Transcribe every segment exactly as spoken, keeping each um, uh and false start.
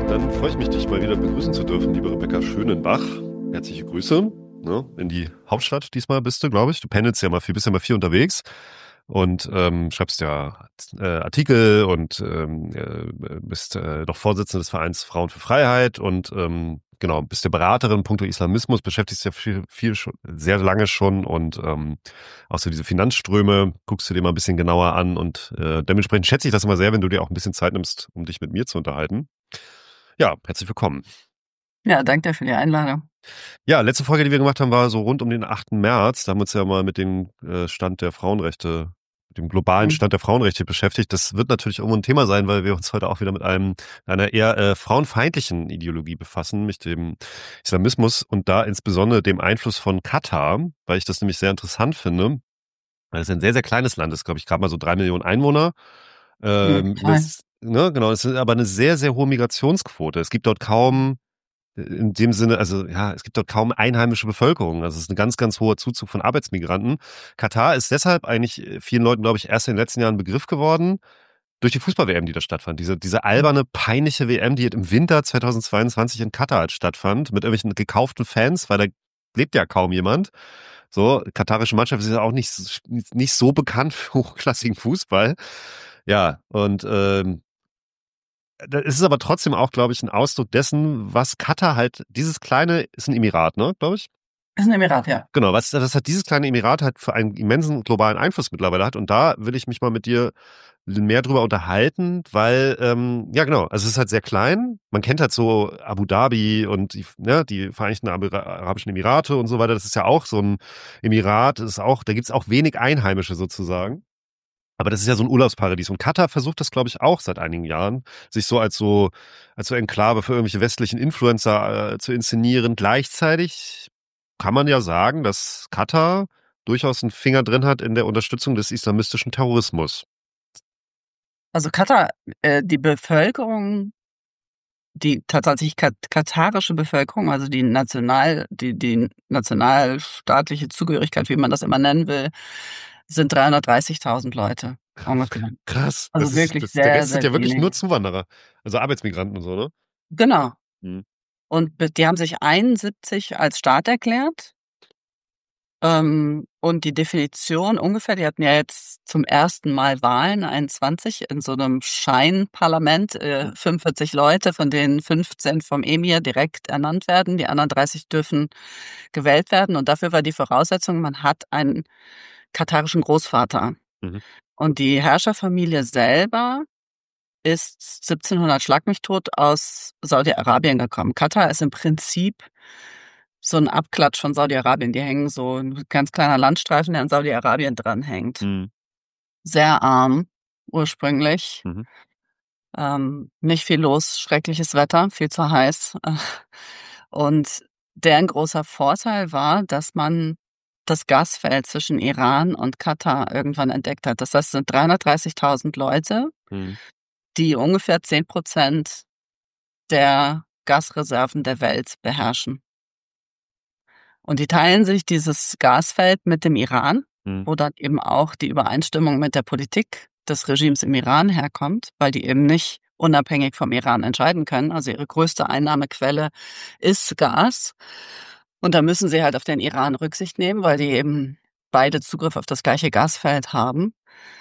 Dann freue ich mich, dich mal wieder begrüßen zu dürfen, liebe Rebecca Schönenbach. Herzliche Grüße, ne, in die Hauptstadt diesmal bist du, glaube ich. Du pendelst ja mal viel, bist ja mal viel unterwegs und ähm, schreibst ja äh, Artikel und ähm, äh, bist äh, noch Vorsitzende des Vereins Frauen für Freiheit und ähm, genau, bist ja Beraterin punkto Islamismus, beschäftigst dich ja viel, viel schon, sehr lange schon und ähm, auch so diese Finanzströme guckst du dir mal ein bisschen genauer an und äh, dementsprechend schätze ich das immer sehr, wenn du dir auch ein bisschen Zeit nimmst, um dich mit mir zu unterhalten. Ja, herzlich willkommen. Ja, danke dir für die Einladung. Ja, letzte Folge, die wir gemacht haben, war so rund um den achten März. Da haben wir uns ja mal mit dem äh, Stand der Frauenrechte, mit dem globalen Mhm. Stand der Frauenrechte beschäftigt. Das wird natürlich irgendwo ein Thema sein, weil wir uns heute auch wieder mit einem einer eher äh, frauenfeindlichen Ideologie befassen, mit dem Islamismus und da insbesondere dem Einfluss von Katar, weil ich das nämlich sehr interessant finde, weil es ein sehr, sehr kleines Land ist, glaube ich, gerade mal so drei Millionen Einwohner. Ja, Ähm, klein. das, ne, genau, es ist aber eine sehr, sehr hohe Migrationsquote. Es gibt dort kaum in dem Sinne, also ja, es gibt dort kaum einheimische Bevölkerung. Also es ist ein ganz, ganz hoher Zuzug von Arbeitsmigranten. Katar ist deshalb eigentlich vielen Leuten, glaube ich, erst in den letzten Jahren ein Begriff geworden, durch die Fußball-W M, die da stattfand. Diese, diese alberne, peinliche W M, die im Winter zweitausendzweiundzwanzig in Katar halt stattfand, mit irgendwelchen gekauften Fans, weil da lebt ja kaum jemand. So, katarische Mannschaft ist ja auch nicht, nicht so bekannt für hochklassigen Fußball. Ja, und ähm, es ist aber trotzdem auch, glaube ich, ein Ausdruck dessen, was Katar halt, dieses kleine, ist ein Emirat, ne, glaube ich? Ist ein Emirat, ja. Genau, was, was hat dieses kleine Emirat halt für einen immensen globalen Einfluss mittlerweile hat. Und da will ich mich mal mit dir mehr drüber unterhalten, weil, ähm, ja genau, also es ist halt sehr klein. Man kennt halt so Abu Dhabi und die, ne, die Vereinigten Arabischen Emirate und so weiter. Das ist ja auch so ein Emirat, das ist auch, da gibt's auch wenig Einheimische sozusagen. Aber das ist ja so ein Urlaubsparadies. Und Katar versucht das, glaube ich, auch seit einigen Jahren, sich so als so, als so Enklave für irgendwelche westlichen Influencer äh, zu inszenieren. Gleichzeitig kann man ja sagen, dass Katar durchaus einen Finger drin hat in der Unterstützung des islamistischen Terrorismus. Also Katar, äh, die Bevölkerung, die tatsächlich kat katarische Bevölkerung, also die national, die, die nationalstaatliche Zugehörigkeit, wie man das immer nennen will, sind dreihundertdreißigtausend Leute ungefähr. Krass. Das Also ist, wirklich das, der sehr, Rest sind sehr ja wirklich nur wenige. Zuwanderer. Also Arbeitsmigranten und so, ne? Genau. Hm. Und be- die haben sich einundsiebzig als Staat erklärt. Ähm, und die Definition ungefähr, die hatten ja jetzt zum ersten Mal Wahlen, einundzwanzig, in so einem Scheinparlament, äh, fünfundvierzig Leute, von denen fünfzehn vom Emir direkt ernannt werden, die anderen dreißig dürfen gewählt werden. Und dafür war die Voraussetzung, man hat einen katarischen Großvater. Mhm. Und die Herrscherfamilie selber ist siebzehnhundert Schlag mich tot aus Saudi-Arabien gekommen. Katar ist im Prinzip so ein Abklatsch von Saudi-Arabien. Die hängen so ein ganz kleiner Landstreifen, der an Saudi-Arabien dranhängt. Mhm. Sehr arm ursprünglich. Mhm. Ähm, nicht viel los, schreckliches Wetter, viel zu heiß. Und deren großer Vorteil war, dass man das Gasfeld zwischen Iran und Katar irgendwann entdeckt hat. Das heißt, es sind dreihundertdreißigtausend Leute, Mhm. die ungefähr zehn Prozent der Gasreserven der Welt beherrschen. Und die teilen sich dieses Gasfeld mit dem Iran, Mhm. wo dann eben auch die Übereinstimmung mit der Politik des Regimes im Iran herkommt, weil die eben nicht unabhängig vom Iran entscheiden können. Also ihre größte Einnahmequelle ist Gas. Und da müssen sie halt auf den Iran Rücksicht nehmen, weil die eben beide Zugriff auf das gleiche Gasfeld haben.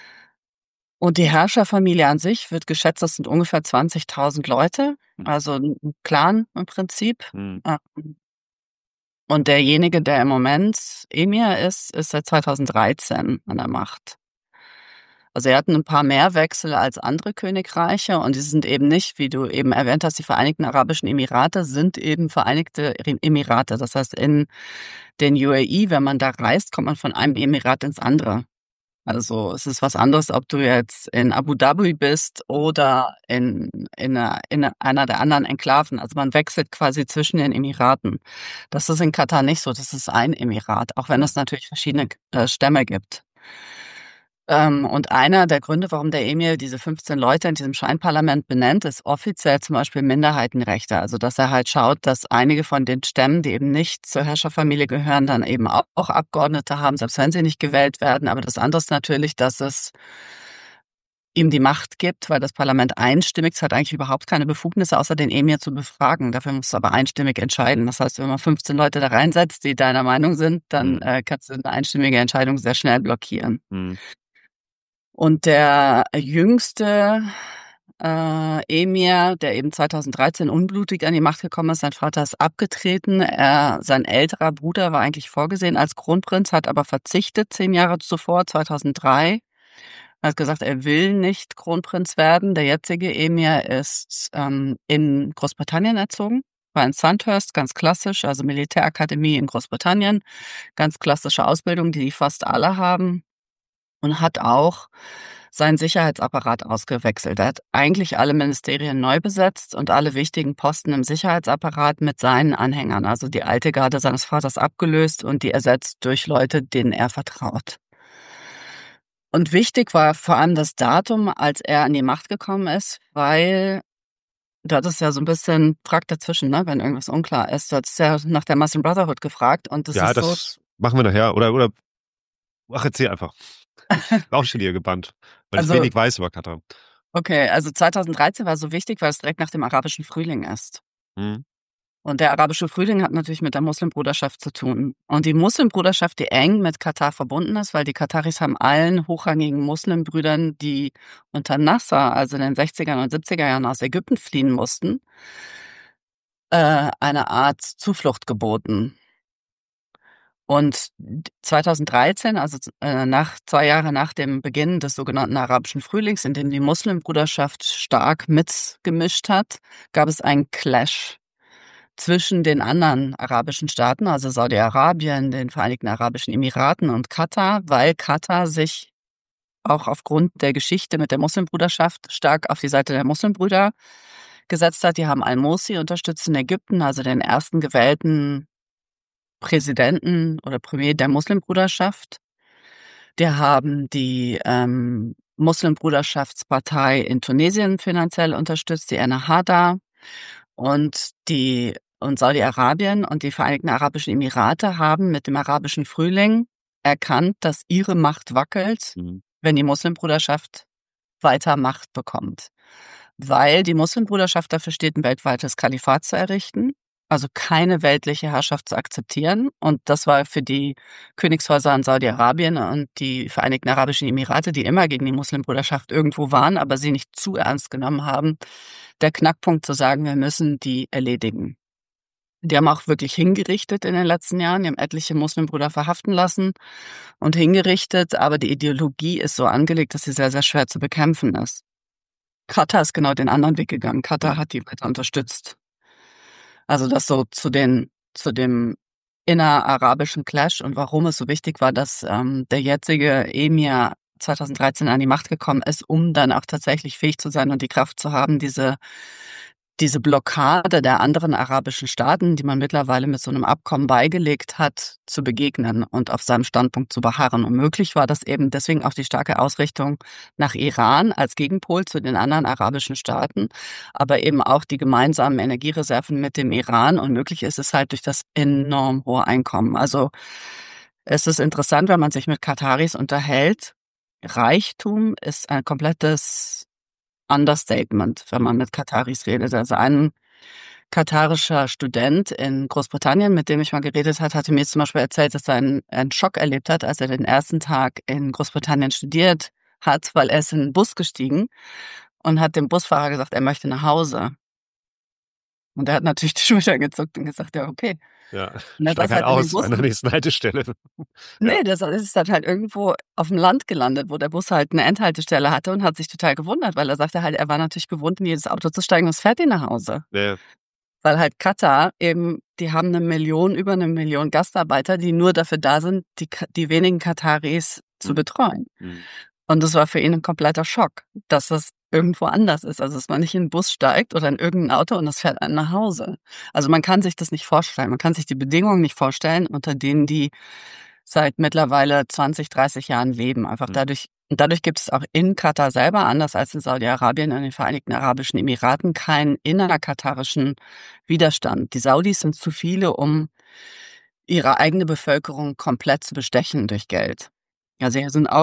Und die Herrscherfamilie an sich wird geschätzt, das sind ungefähr zwanzigtausend Leute, also ein Clan im Prinzip. Mhm. Ähm, Und derjenige, der im Moment Emir ist, ist seit zweitausenddreizehn an der Macht. Also er hat ein paar mehr Wechsel als andere Königreiche und die sind eben nicht, wie du eben erwähnt hast, die Vereinigten Arabischen Emirate sind eben Vereinigte Emirate. Das heißt, in den U A E, wenn man da reist, kommt man von einem Emirat ins andere. Also es ist was anderes, ob du jetzt in Abu Dhabi bist oder in, in, einer, in einer der anderen Enklaven. Also man wechselt quasi zwischen den Emiraten. Das ist in Katar nicht so. Das ist ein Emirat, auch wenn es natürlich verschiedene äh, Stämme gibt. Ähm, und einer der Gründe, warum der Emir diese fünfzehn Leute in diesem Scheinparlament benennt, ist offiziell zum Beispiel Minderheitenrechte. Also dass er halt schaut, dass einige von den Stämmen, die eben nicht zur Herrscherfamilie gehören, dann eben auch, auch Abgeordnete haben, selbst wenn sie nicht gewählt werden. Aber das andere ist natürlich, dass es ihm die Macht gibt, weil das Parlament einstimmig, es hat eigentlich überhaupt keine Befugnisse, außer den Emir zu befragen. Dafür musst du aber einstimmig entscheiden. Das heißt, wenn man fünfzehn Leute da reinsetzt, die deiner Meinung sind, dann Mhm. äh, kannst du eine einstimmige Entscheidung sehr schnell blockieren. Mhm. Und der jüngste äh, Emir, der eben zweitausenddreizehn unblutig an die Macht gekommen ist, sein Vater ist abgetreten. Er, sein älterer Bruder war eigentlich vorgesehen als Kronprinz, hat aber verzichtet zehn Jahre zuvor, zweitausenddrei. Er hat gesagt, er will nicht Kronprinz werden. Der jetzige Emir ist ähm, in Großbritannien erzogen, war in Sandhurst, ganz klassisch, also Militärakademie in Großbritannien, ganz klassische Ausbildung, die fast alle haben, und hat auch seinen Sicherheitsapparat ausgewechselt. Er hat eigentlich alle Ministerien neu besetzt und alle wichtigen Posten im Sicherheitsapparat mit seinen Anhängern, also die alte Garde seines Vaters, abgelöst und die ersetzt durch Leute, denen er vertraut. Und wichtig war vor allem das Datum, als er an die Macht gekommen ist, weil du hattest ja so ein bisschen frag dazwischen, ne, wenn irgendwas unklar ist. Du hattest ja nach der Muslim Brotherhood gefragt und das Ja, ist so. das machen wir nachher. Oder, oder, ach, erzähl einfach. Lausche dir gebannt, weil ich Also, wenig weiß über Katar. okay, also zweitausenddreizehn war so wichtig, weil es direkt nach dem arabischen Frühling ist. Mhm. Und der arabische Frühling hat natürlich mit der Muslimbruderschaft zu tun. Und die Muslimbruderschaft, die eng mit Katar verbunden ist, weil die Kataris haben allen hochrangigen Muslimbrüdern, die unter Nasser, also in den sechziger und siebziger Jahren aus Ägypten fliehen mussten, äh, eine Art Zuflucht geboten. Und zweitausenddreizehn, also äh, nach zwei Jahre nach dem Beginn des sogenannten arabischen Frühlings, in dem die Muslimbruderschaft stark mitgemischt hat, gab es einen Clash zwischen den anderen arabischen Staaten, also Saudi-Arabien, den Vereinigten Arabischen Emiraten und Katar, weil Katar sich auch aufgrund der Geschichte mit der Muslimbruderschaft stark auf die Seite der Muslimbrüder gesetzt hat. Die haben al-Morsi unterstützt in Ägypten, also den ersten gewählten Präsidenten oder Premier der Muslimbruderschaft. Die haben die ähm, Muslimbruderschaftspartei in Tunesien finanziell unterstützt, die Ennahda, und die und Saudi-Arabien und die Vereinigten Arabischen Emirate haben mit dem arabischen Frühling erkannt, dass ihre Macht wackelt, Mhm. wenn die Muslimbruderschaft weiter Macht bekommt. Weil die Muslimbruderschaft dafür steht, ein weltweites Kalifat zu errichten, also keine weltliche Herrschaft zu akzeptieren. Und das war für die Königshäuser in Saudi-Arabien und die Vereinigten Arabischen Emirate, die immer gegen die Muslimbruderschaft irgendwo waren, aber sie nicht zu ernst genommen haben, der Knackpunkt zu sagen, wir müssen die erledigen. Die haben auch wirklich hingerichtet in den letzten Jahren, die haben etliche Muslimbrüder verhaften lassen und hingerichtet, aber die Ideologie ist so angelegt, dass sie sehr, sehr schwer zu bekämpfen ist. Katar ist genau den anderen Weg gegangen. Katar hat die weiter unterstützt. Also das so zu den zu dem innerarabischen Clash und warum es so wichtig war, dass ähm, der jetzige Emir zweitausenddreizehn an die Macht gekommen ist, um dann auch tatsächlich fähig zu sein und die Kraft zu haben, diese diese Blockade der anderen arabischen Staaten, die man mittlerweile mit so einem Abkommen beigelegt hat, zu begegnen und auf seinem Standpunkt zu beharren. Und möglich war das eben deswegen auch die starke Ausrichtung nach Iran als Gegenpol zu den anderen arabischen Staaten, aber eben auch die gemeinsamen Energiereserven mit dem Iran. Und möglich ist es halt durch das enorm hohe Einkommen. Also es ist interessant, wenn man sich mit Kataris unterhält. Reichtum ist ein komplettes Understatement, wenn man mit Kataris redet. Also ein katarischer Student in Großbritannien, mit dem ich mal geredet habe, hatte mir zum Beispiel erzählt, dass er einen, einen Schock erlebt hat, als er den ersten Tag in Großbritannien studiert hat, weil er ist in den Bus gestiegen und hat dem Busfahrer gesagt, er möchte nach Hause. Und er hat natürlich die Schultern gezuckt und gesagt, ja, okay. Ja, Und er steig saß halt halt in dem aus Bus an der und nächsten Haltestelle. Ja. nee, das ist dann halt irgendwo auf dem Land gelandet, wo der Bus halt eine Endhaltestelle hatte und hat sich total gewundert, weil er sagte halt, er war natürlich gewohnt, in jedes Auto zu steigen und es fährt ihn nach Hause. Ja. Weil halt Katar eben, die haben eine Million, über eine Million Gastarbeiter, die nur dafür da sind, die, Ka- die wenigen Kataris zu Mhm. betreuen. Mhm. Und das war für ihn ein kompletter Schock, dass das irgendwo anders ist. Also, dass man nicht in den Bus steigt oder in irgendein Auto und das fährt einen nach Hause. Also, man kann sich das nicht vorstellen. Man kann sich die Bedingungen nicht vorstellen, unter denen die seit mittlerweile zwanzig, dreißig Jahren leben. Einfach Mhm. dadurch, und dadurch gibt es auch in Katar selber, anders als in Saudi-Arabien und den Vereinigten Arabischen Emiraten, keinen innerkatarischen Widerstand. Die Saudis sind zu viele, um ihre eigene Bevölkerung komplett zu bestechen durch Geld. Also, hier sind auch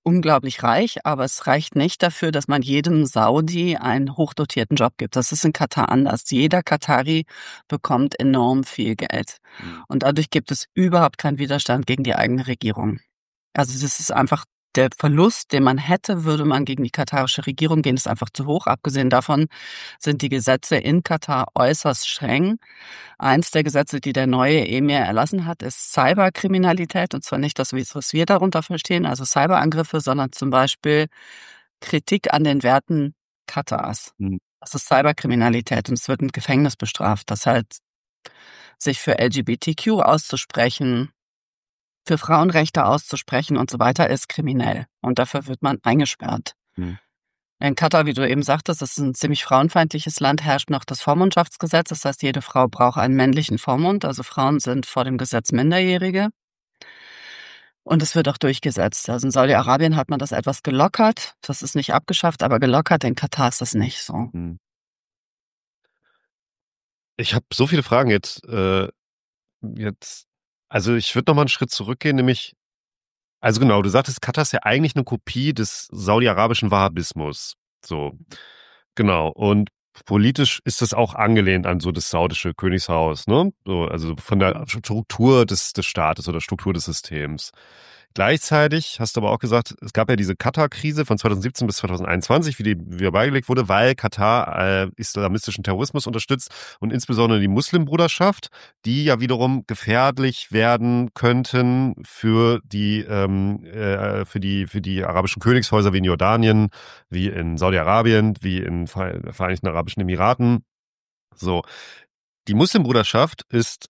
unglaublich reich, aber es reicht nicht dafür, dass man jedem Saudi einen hochdotierten Job gibt. Das ist in Katar anders. Jeder Katari bekommt enorm viel Geld. Mhm. Und dadurch gibt es überhaupt keinen Widerstand gegen die eigene Regierung. Also das ist einfach der Verlust, den man hätte, würde man gegen die katarische Regierung gehen, ist einfach zu hoch. Abgesehen davon sind die Gesetze in Katar äußerst streng. Eins der Gesetze, die der neue Emir erlassen hat, ist Cyberkriminalität. Und zwar nicht das, was wir darunter verstehen, also Cyberangriffe, sondern zum Beispiel Kritik an den Werten Katars. Mhm. Das ist Cyberkriminalität und es wird mit Gefängnis bestraft. Das heißt, sich für L G B T Q auszusprechen, für Frauenrechte auszusprechen und so weiter, ist kriminell. Und dafür wird man eingesperrt. Mhm. In Katar, wie du eben sagtest, das ist ein ziemlich frauenfeindliches Land, herrscht noch das Vormundschaftsgesetz. Das heißt, jede Frau braucht einen männlichen Vormund. Also Frauen sind vor dem Gesetz Minderjährige. Und es wird auch durchgesetzt. Also in Saudi-Arabien hat man das etwas gelockert. Das ist nicht abgeschafft, aber gelockert. In Katar ist das nicht so. Mhm. Ich habe so viele Fragen jetzt. Äh, jetzt, also ich würde noch mal einen Schritt zurückgehen, nämlich, also genau, du sagtest, Katar ist ja eigentlich eine Kopie des saudi-arabischen Wahhabismus. So, genau. Und politisch ist das auch angelehnt an so das saudische Königshaus, ne? So, also von der Struktur des, des Staates oder Struktur des Systems. Gleichzeitig hast du aber auch gesagt, es gab ja diese Katar-Krise von zweitausendsiebzehn bis zweitausendeinundzwanzig, wie die wieder beigelegt wurde, weil Katar äh, islamistischen Terrorismus unterstützt und insbesondere die Muslimbruderschaft, die ja wiederum gefährlich werden könnten für die ähm, äh, für die für die arabischen Königshäuser wie in Jordanien, wie in Saudi-Arabien, wie in Vereinigten Arabischen Emiraten. So, die Muslimbruderschaft ist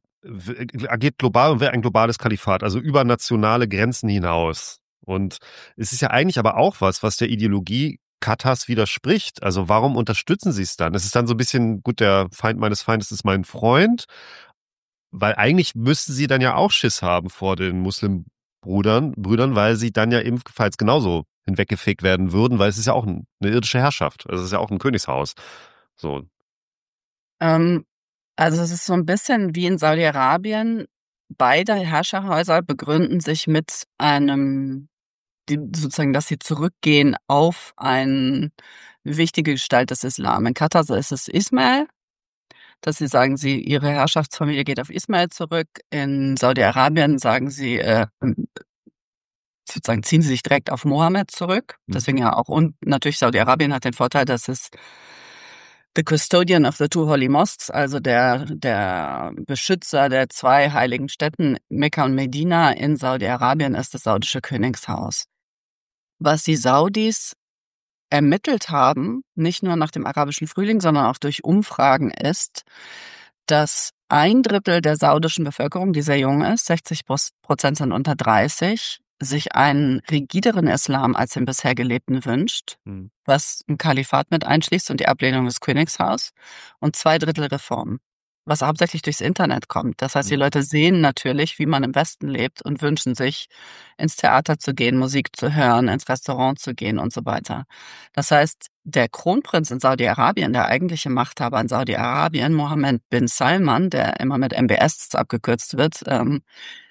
agiert global und will ein globales Kalifat, also über nationale Grenzen hinaus. Und es ist ja eigentlich aber auch was, was der Ideologie Katars widerspricht. Also warum unterstützen sie es dann? Es ist dann so ein bisschen, gut, der Feind meines Feindes ist mein Freund, weil eigentlich müssten sie dann ja auch Schiss haben vor den Muslimbrüdern, Brüdern, weil sie dann ja ebenfalls genauso hinweggefegt werden würden, weil es ist ja auch eine irdische Herrschaft. Also es ist ja auch ein Königshaus. So. Ähm, also es ist so ein bisschen wie in Saudi-Arabien. Beide Herrscherhäuser begründen sich mit einem, die, sozusagen, dass sie zurückgehen auf eine wichtige Gestalt des Islam. In Katar ist es Ismail, dass sie sagen, sie ihre Herrschaftsfamilie geht auf Ismail zurück. In Saudi-Arabien sagen sie, äh, sozusagen ziehen sie sich direkt auf Mohammed zurück. Deswegen ja auch, und natürlich Saudi-Arabien hat den Vorteil, dass es the custodian of the two holy mosques, also der, der Beschützer der zwei heiligen Städten Mekka und Medina in Saudi-Arabien ist das saudische Königshaus. Was die Saudis ermittelt haben, nicht nur nach dem arabischen Frühling, sondern auch durch Umfragen, ist, dass ein Drittel der saudischen Bevölkerung, die sehr jung ist, sechzig Prozent sind unter dreißig, sich einen rigideren Islam als den bisher gelebten wünscht, Mhm. was ein Kalifat mit einschließt und die Ablehnung des Königshaus, und zwei Drittel Reformen, was hauptsächlich durchs Internet kommt. Das heißt, die Leute sehen natürlich, wie man im Westen lebt und wünschen sich, ins Theater zu gehen, Musik zu hören, ins Restaurant zu gehen und so weiter. Das heißt, der Kronprinz in Saudi-Arabien, der eigentliche Machthaber in Saudi-Arabien, Mohammed bin Salman, der immer mit M B S abgekürzt wird, ähm,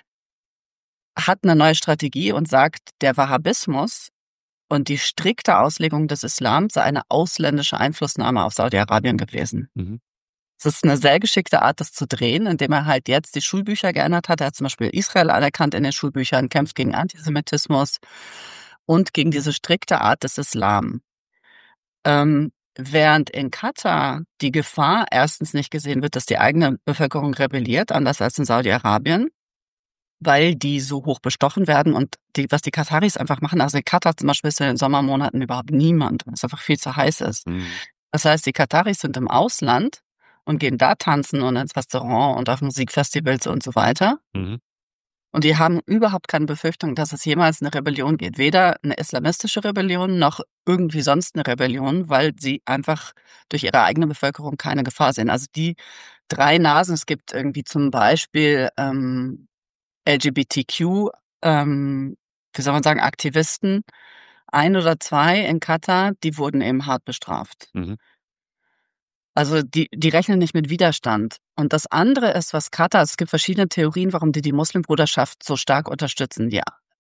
hat eine neue Strategie und sagt, der Wahhabismus und die strikte Auslegung des Islams sei eine ausländische Einflussnahme auf Saudi-Arabien gewesen. Mhm. Es ist eine sehr geschickte Art, das zu drehen, indem er halt jetzt die Schulbücher geändert hat. Er hat zum Beispiel Israel anerkannt in den Schulbüchern, kämpft gegen Antisemitismus und gegen diese strikte Art des Islam. Ähm, während in Katar die Gefahr erstens nicht gesehen wird, dass die eigene Bevölkerung rebelliert, anders als in Saudi-Arabien, weil die so hoch bestochen werden und die, was die Kataris einfach machen, also in Katar zum Beispiel ist in den Sommermonaten überhaupt niemand, weil es einfach viel zu heiß ist. Mhm. Das heißt, die Kataris sind im Ausland und gehen da tanzen und ins Restaurant und auf Musikfestivals und so weiter. Mhm. Und die haben überhaupt keine Befürchtung, dass es jemals eine Rebellion geht. Weder eine islamistische Rebellion noch irgendwie sonst eine Rebellion, weil sie einfach durch ihre eigene Bevölkerung keine Gefahr sehen. Also die drei Nasen, es gibt irgendwie zum Beispiel ähm, L G B T Q, ähm, wie soll man sagen, Aktivisten, ein oder zwei in Katar, die wurden eben hart bestraft. Mhm. Also die, die rechnen nicht mit Widerstand. Und das andere ist, was Katar, es gibt verschiedene Theorien, warum die die Muslimbruderschaft so stark unterstützen. Ja,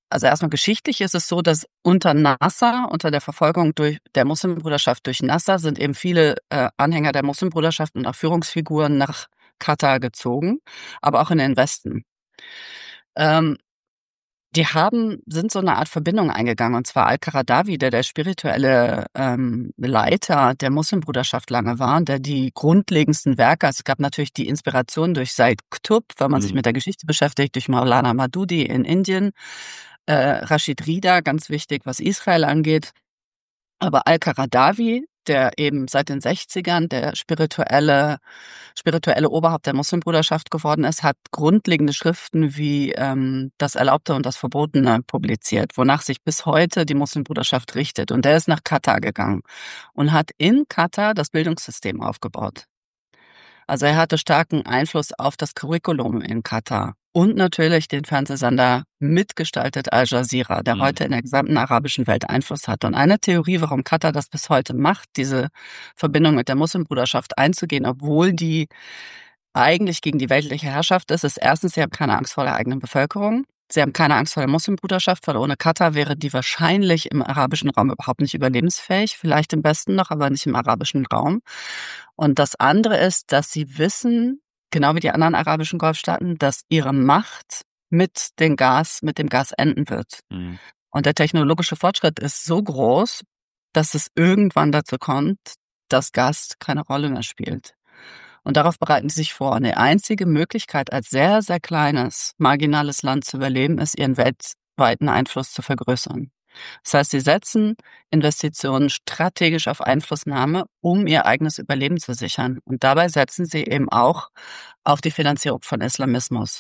Also erstmal geschichtlich ist es so, dass unter Nasser, unter der Verfolgung durch der Muslimbruderschaft durch Nasser, sind eben viele äh, Anhänger der Muslimbruderschaft und auch Führungsfiguren nach Katar gezogen, aber auch in den Westen. Ähm, Die haben sind so eine Art Verbindung eingegangen, und zwar Al-Qaradawi, der der spirituelle ähm, Leiter der Muslimbruderschaft lange war, der die grundlegendsten Werke, also es gab natürlich die Inspiration durch Said Qutb, wenn man sich Mhm. mit der Geschichte beschäftigt, durch Maulana Madudi in Indien, äh, Rashid Rida, ganz wichtig, was Israel angeht. Aber Al-Qaradawi, der eben seit den Sechzigern der spirituelle spirituelle Oberhaupt der Muslimbruderschaft geworden ist, hat grundlegende Schriften wie ähm, das Erlaubte und das Verbotene publiziert, wonach sich bis heute die Muslimbruderschaft richtet. Und der ist nach Katar gegangen und hat in Katar das Bildungssystem aufgebaut. Also er hatte starken Einfluss auf das Curriculum in Katar und natürlich den Fernsehsender mitgestaltet Al Jazeera, der Mhm. heute in der gesamten arabischen Welt Einfluss hat. Und eine Theorie, warum Katar das bis heute macht, diese Verbindung mit der Muslimbruderschaft einzugehen, obwohl die eigentlich gegen die weltliche Herrschaft ist, ist erstens, sie haben keine Angst vor der eigenen Bevölkerung. Sie haben keine Angst vor der Muslimbruderschaft, weil ohne Katar wäre die wahrscheinlich im arabischen Raum überhaupt nicht überlebensfähig. Vielleicht im Westen noch, aber nicht im arabischen Raum. Und das andere ist, dass sie wissen, genau wie die anderen arabischen Golfstaaten, dass ihre Macht mit dem Gas, mit dem Gas enden wird. Mhm. Und der technologische Fortschritt ist so groß, dass es irgendwann dazu kommt, dass Gas keine Rolle mehr spielt. Und darauf bereiten sie sich vor. Und die einzige Möglichkeit, als sehr, sehr kleines, marginales Land zu überleben, ist, ihren weltweiten Einfluss zu vergrößern. Das heißt, sie setzen Investitionen strategisch auf Einflussnahme, um ihr eigenes Überleben zu sichern. Und dabei setzen sie eben auch auf die Finanzierung von Islamismus,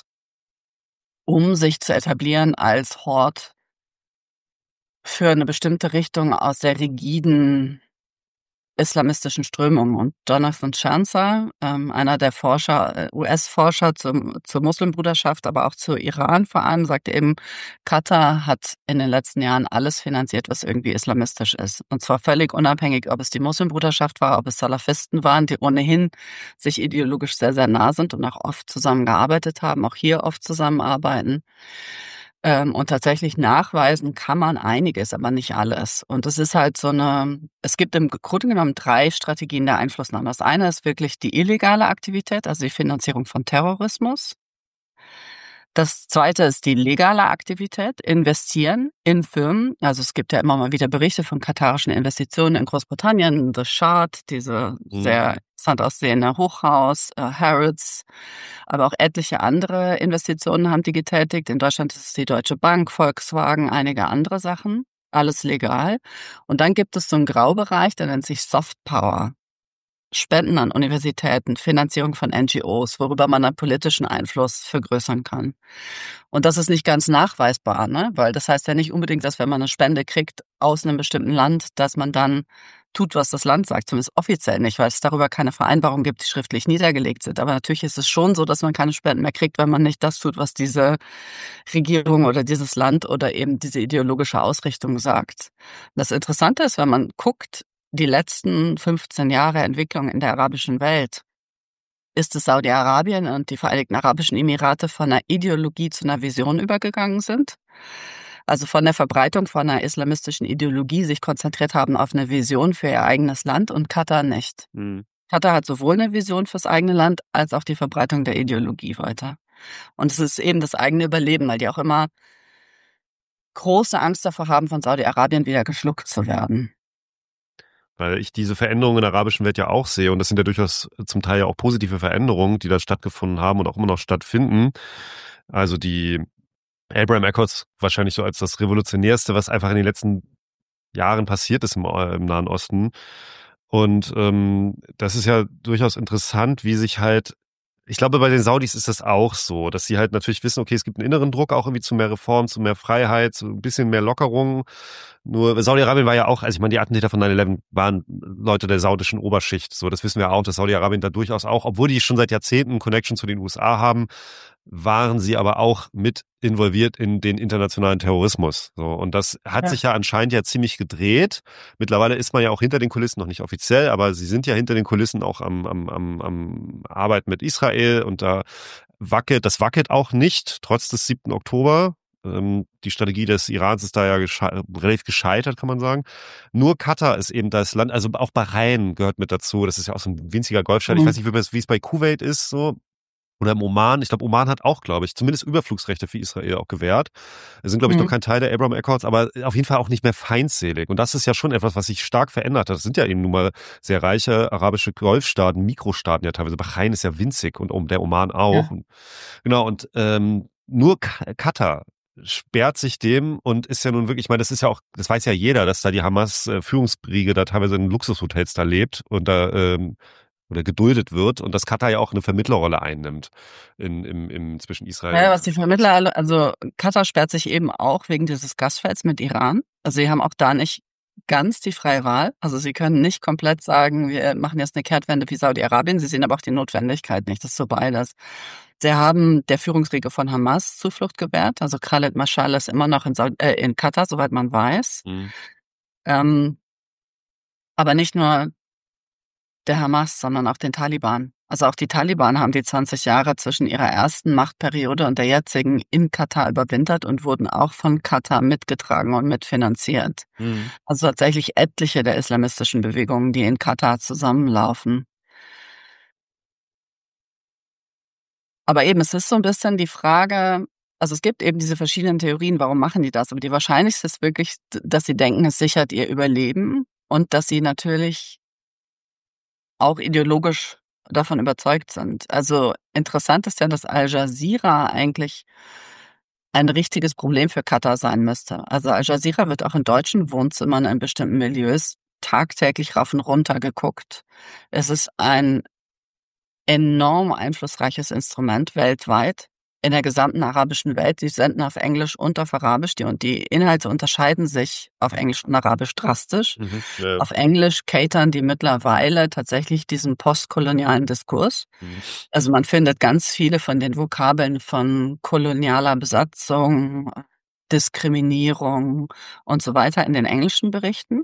um sich zu etablieren als Hort für eine bestimmte Richtung aus der rigiden islamistischen Strömungen. Und Jonathan Chancer, ähm, einer der Forscher, äh, U S-Forscher zum, zur Muslimbruderschaft, aber auch zu Iran vor allem, sagte eben, Katar hat in den letzten Jahren alles finanziert, was irgendwie islamistisch ist. Und zwar völlig unabhängig, ob es die Muslimbruderschaft war, ob es Salafisten waren, die ohnehin sich ideologisch sehr, sehr nah sind und auch oft zusammengearbeitet haben, auch hier oft zusammenarbeiten. Ähm, und tatsächlich nachweisen kann man einiges, aber nicht alles. Und es ist halt so eine, es gibt im Grunde genommen drei Strategien der Einflussnahme. Das eine ist wirklich die illegale Aktivität, also die Finanzierung von Terrorismus. Das zweite ist die legale Aktivität, investieren in Firmen. Also es gibt ja immer mal wieder Berichte von katarischen Investitionen in Großbritannien, The Shard, diese Mhm. sehr interessant aussehende Hochhaus, äh, Harrods, aber auch etliche andere Investitionen haben die getätigt. In Deutschland ist es die Deutsche Bank, Volkswagen, einige andere Sachen. Alles legal. Und dann gibt es so einen Graubereich, der nennt sich Soft Power. Spenden an Universitäten, Finanzierung von N G Os, worüber man dann politischen Einfluss vergrößern kann. Und das ist nicht ganz nachweisbar, ne? Weil das heißt ja nicht unbedingt, dass wenn man eine Spende kriegt aus einem bestimmten Land, dass man dann tut, was das Land sagt, zumindest offiziell nicht, weil es darüber keine Vereinbarungen gibt, die schriftlich niedergelegt sind. Aber natürlich ist es schon so, dass man keine Spenden mehr kriegt, wenn man nicht das tut, was diese Regierung oder dieses Land oder eben diese ideologische Ausrichtung sagt. Das Interessante ist, wenn man guckt, die letzten fünfzehn Jahre Entwicklung in der arabischen Welt, ist es Saudi-Arabien und die Vereinigten Arabischen Emirate von einer Ideologie zu einer Vision übergegangen sind. Also von der Verbreitung von einer islamistischen Ideologie sich konzentriert haben auf eine Vision für ihr eigenes Land und Katar nicht. Mhm. Katar hat sowohl eine Vision fürs eigene Land als auch die Verbreitung der Ideologie weiter. Und es ist eben das eigene Überleben, weil die auch immer große Angst davor haben, von Saudi-Arabien wieder geschluckt zu werden. Weil ich diese Veränderungen in der arabischen Welt ja auch sehe und das sind ja durchaus zum Teil ja auch positive Veränderungen, die da stattgefunden haben und auch immer noch stattfinden. Also die Abraham Accords wahrscheinlich so als das Revolutionärste, was einfach in den letzten Jahren passiert ist im, äh, im Nahen Osten. Und ähm, das ist ja durchaus interessant, wie sich halt, ich glaube, bei den Saudis ist das auch so, dass sie halt natürlich wissen, okay, es gibt einen inneren Druck auch irgendwie zu mehr Reform, zu mehr Freiheit, zu ein bisschen mehr Lockerung. Nur Saudi-Arabien war ja auch, also ich meine, die Attentäter von neun elf waren Leute der saudischen Oberschicht. So, das wissen wir auch, dass Saudi-Arabien da durchaus auch, obwohl die schon seit Jahrzehnten Connection zu den U S A haben, waren sie aber auch mit involviert in den internationalen Terrorismus. So, und das hat Ja. sich ja anscheinend ja ziemlich gedreht. Mittlerweile ist man ja auch hinter den Kulissen, noch nicht offiziell, aber sie sind ja hinter den Kulissen auch am, am, am, am Arbeit mit Israel und da wackelt, das wackelt auch nicht, trotz des siebten Oktober. Ähm, die Strategie des Irans ist da ja gesche relativ gescheitert, kann man sagen. Nur Katar ist eben das Land, also auch Bahrain gehört mit dazu. Das ist ja auch so ein winziger Golfstaat. Ich weiß Mhm. nicht, wie es wie es bei Kuwait ist, so. Oder im Oman. Ich glaube, Oman hat auch, glaube ich, zumindest Überflugsrechte für Israel auch gewährt. Wir sind, glaube ich, noch Mhm. kein Teil der Abraham Accords, aber auf jeden Fall auch nicht mehr feindselig. Und das ist ja schon etwas, was sich stark verändert hat. Das sind ja eben nun mal sehr reiche arabische Golfstaaten, Mikrostaaten ja teilweise. Bahrain ist ja winzig und um der Oman auch. Ja. Und, genau, und ähm, nur Ka- Katar sperrt sich dem und ist ja nun wirklich, ich meine, das ist ja auch, das weiß ja jeder, dass da die Hamas-Führungsriege da teilweise in Luxushotels da lebt und da ähm, oder geduldet wird und dass Katar ja auch eine Vermittlerrolle einnimmt in, im, im, zwischen Israel Ja, und was die Vermittler, alle- also Katar sperrt sich eben auch wegen dieses Gasfelds mit Iran. Also sie haben auch da nicht ganz die freie Wahl. Also sie können nicht komplett sagen, wir machen jetzt eine Kehrtwende wie Saudi-Arabien. Sie sehen aber auch die Notwendigkeit nicht. Das ist so beides. Sie haben der Führungsriege von Hamas Zuflucht gewährt. Also Khaled Mashal ist immer noch in, Saudi äh, in Katar, soweit man weiß. Mhm. Ähm, aber nicht nur der Hamas, sondern auch den Taliban. Also auch die Taliban haben die zwanzig Jahre zwischen ihrer ersten Machtperiode und der jetzigen in Katar überwintert und wurden auch von Katar mitgetragen und mitfinanziert. Mhm. Also tatsächlich etliche der islamistischen Bewegungen, die in Katar zusammenlaufen. Aber eben, es ist so ein bisschen die Frage, also es gibt eben diese verschiedenen Theorien, warum machen die das? Aber die wahrscheinlichste ist wirklich, d dass sie denken, es sichert ihr Überleben und dass sie natürlich auch ideologisch davon überzeugt sind. Also interessant ist ja, dass Al Jazeera eigentlich ein richtiges Problem für Katar sein müsste. Also Al Jazeera wird auch in deutschen Wohnzimmern in bestimmten Milieus tagtäglich rauf und runter geguckt. Es ist ein enorm einflussreiches Instrument weltweit in der gesamten arabischen Welt. Die senden auf Englisch und auf Arabisch. Die, und die Inhalte unterscheiden sich auf Englisch und Arabisch drastisch. Mhm. Ja. Auf Englisch catern die mittlerweile tatsächlich diesen postkolonialen Diskurs. Mhm. Also man findet ganz viele von den Vokabeln von kolonialer Besatzung, Diskriminierung und so weiter in den englischen Berichten.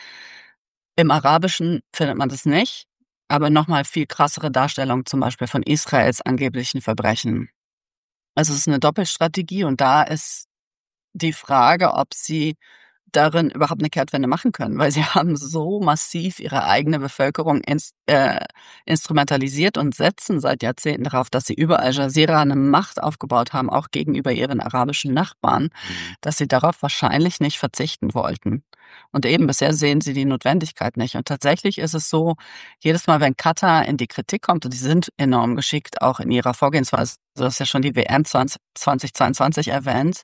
Im Arabischen findet man das nicht, aber noch mal viel krassere Darstellung zum Beispiel von Israels angeblichen Verbrechen. Also es ist eine Doppelstrategie und da ist die Frage, ob sie darin überhaupt eine Kehrtwende machen können, weil sie haben so massiv ihre eigene Bevölkerung ins äh, instrumentalisiert und setzen seit Jahrzehnten darauf, dass sie über Al Jazeera eine Macht aufgebaut haben, auch gegenüber ihren arabischen Nachbarn, Mhm. dass sie darauf wahrscheinlich nicht verzichten wollten. Und eben bisher sehen sie die Notwendigkeit nicht. Und tatsächlich ist es so, jedes Mal, wenn Katar in die Kritik kommt, und die sind enorm geschickt, auch in ihrer Vorgehensweise, du hast ja schon die W M zwanzig zweiundzwanzig erwähnt,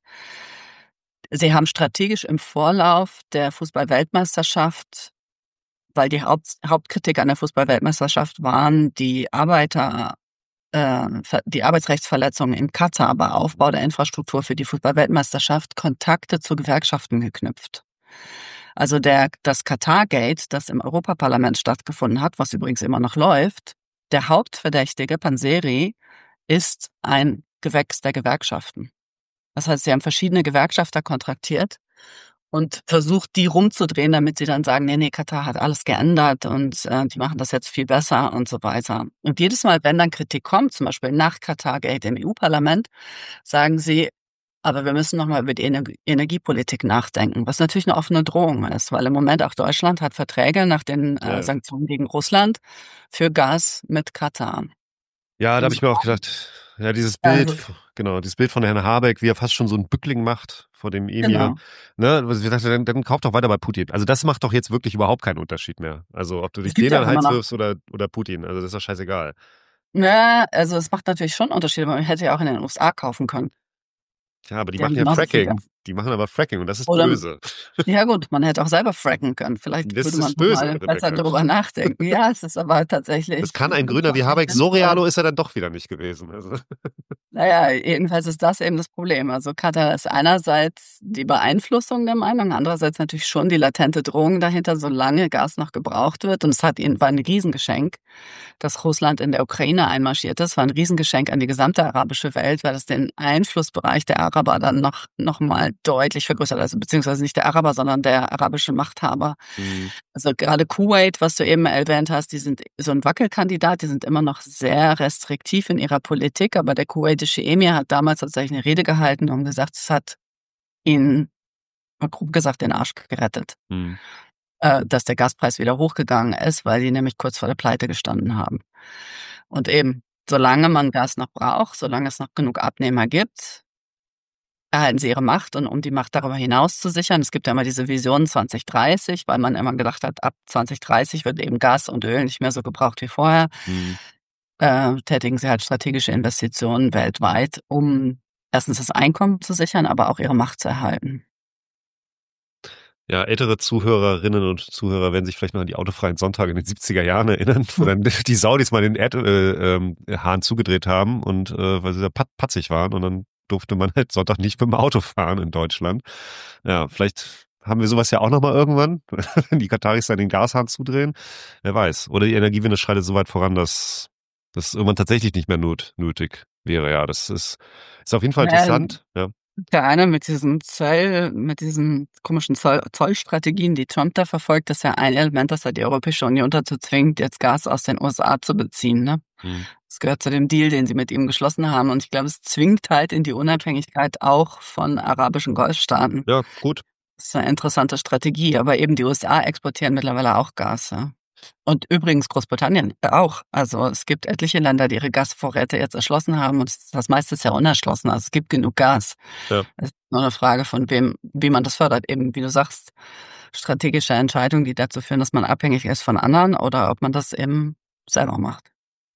sie haben strategisch im Vorlauf der Fußball-Weltmeisterschaft, weil die Haupt Hauptkritik an der Fußball-Weltmeisterschaft waren die Arbeiter äh, ver die Arbeitsrechtsverletzungen in Katar bei Aufbau der Infrastruktur für die Fußball-Weltmeisterschaft, Kontakte zu Gewerkschaften geknüpft. Also der das Qatar-Gate, das im Europaparlament stattgefunden hat, was übrigens immer noch läuft, der Hauptverdächtige, Panseri, ist ein Gewächs der Gewerkschaften. Das heißt, sie haben verschiedene Gewerkschafter kontraktiert und versucht, die rumzudrehen, damit sie dann sagen: „Ne, ne, Katar hat alles geändert und, äh, die machen das jetzt viel besser“ und so weiter. Und jedes Mal, wenn dann Kritik kommt, zum Beispiel nach Qatargate im E U-Parlament, sagen sie: „Aber wir müssen noch mal über die Energie Energiepolitik nachdenken“, was natürlich 'ne offene Drohung ist, weil im Moment auch Deutschland hat Verträge nach den, äh, Ja. Sanktionen gegen Russland für Gas mit Katar. Ja, da habe Und so ich mir auch gedacht, ja, dieses Bild, also f- genau, dieses Bild von Herrn Habeck, wie er fast schon so ein Bückling macht vor dem Emir, genau. ne, wo ich dachte, dann, dann kauf doch weiter bei Putin. Also das macht doch jetzt wirklich überhaupt keinen Unterschied mehr. Also ob du Es dich gibt den ja an auch den immer Hals noch. wirfst oder, oder Putin, also das ist doch scheißegal. Ja, also es macht natürlich schon Unterschiede, man hätte ja auch in den U S A kaufen können. Ja, aber die Die haben machen ja genauso viel Fracking. Gas. Die machen aber Fracking und das ist Oder böse. ja gut, man hätte auch selber fracken können. Vielleicht Das würde man ist noch böse, mal besser Rebecca. darüber nachdenken. Ja, es ist aber Das tatsächlich kann ein Grüner wie wirtschaftlich Habeck, so sinnvoll. realo ist er dann doch wieder nicht gewesen. Also. Na ja, jedenfalls ist das eben das Problem. Also Katar ist einerseits die Beeinflussung der Meinung, andererseits natürlich schon die latente Drohung dahinter, solange Gas noch gebraucht wird. Und es hat ihnen war ein Riesengeschenk, dass Russland in der Ukraine einmarschiert ist. War ein Riesengeschenk an die gesamte arabische Welt, weil es den Einflussbereich der Araber dann noch noch mal deutlich vergrößert, also beziehungsweise nicht der Araber, sondern der arabische Machthaber. Mhm. Also gerade Kuwait, was du eben erwähnt hast, die sind so ein Wackelkandidat, die sind immer noch sehr restriktiv in ihrer Politik, aber der kuwaitische Emir hat damals tatsächlich eine Rede gehalten und gesagt, es hat ihnen, mal grob gesagt, den Arsch gerettet. Hm. Äh, dass der Gaspreis wieder hochgegangen ist, weil die nämlich kurz vor der Pleite gestanden haben. Und eben, solange man Gas noch braucht, solange es noch genug Abnehmer gibt, erhalten sie ihre Macht. Und um die Macht darüber hinaus zu sichern, es gibt ja immer diese Vision zwanzig dreißig, weil man immer gedacht hat, ab zwanzig dreißig wird eben Gas und Öl nicht mehr so gebraucht wie vorher, Hm. äh, tätigen sie halt strategische Investitionen weltweit, um erstens das Einkommen zu sichern, aber auch ihre Macht zu erhalten. Ja, ältere Zuhörerinnen und Zuhörer werden sich vielleicht noch an die autofreien Sonntage in den siebziger Jahren erinnern, wo dann die Saudis mal den Erdhahn äh, ähm, zugedreht haben und äh, weil sie da pat patzig waren und dann durfte man halt Sonntag nicht mit dem Auto fahren in Deutschland. Ja, vielleicht haben wir sowas ja auch nochmal irgendwann, wenn die Kataris dann den Gashahn zudrehen. Wer weiß. Oder die Energiewende schreitet so weit voran, dass das irgendwann tatsächlich nicht mehr not nötig wäre. Ja, das ist, ist auf jeden Fall Naja, interessant. Ja. der eine mit diesen Zoll, mit diesen komischen Zoll, Zollstrategien, die Trump da verfolgt, ist ja ein Element, das er die Europäische Union dazu zwingt, jetzt Gas aus den U S A zu beziehen. Ne? Hm. Das gehört zu dem Deal, den sie mit ihm geschlossen haben. Und ich glaube, es zwingt halt in die Unabhängigkeit auch von arabischen Golfstaaten. Ja, gut. Das ist eine interessante Strategie. Aber eben die U S A exportieren mittlerweile auch Gas. Ja? Und übrigens Großbritannien auch. Also es gibt etliche Länder, die ihre Gasvorräte jetzt erschlossen haben und das meiste ist ja unerschlossen. Also es gibt genug Gas. Ja. Es ist nur eine Frage von wem, wie man das fördert. Eben, wie du sagst, strategische Entscheidungen, die dazu führen, dass man abhängig ist von anderen oder ob man das eben selber macht.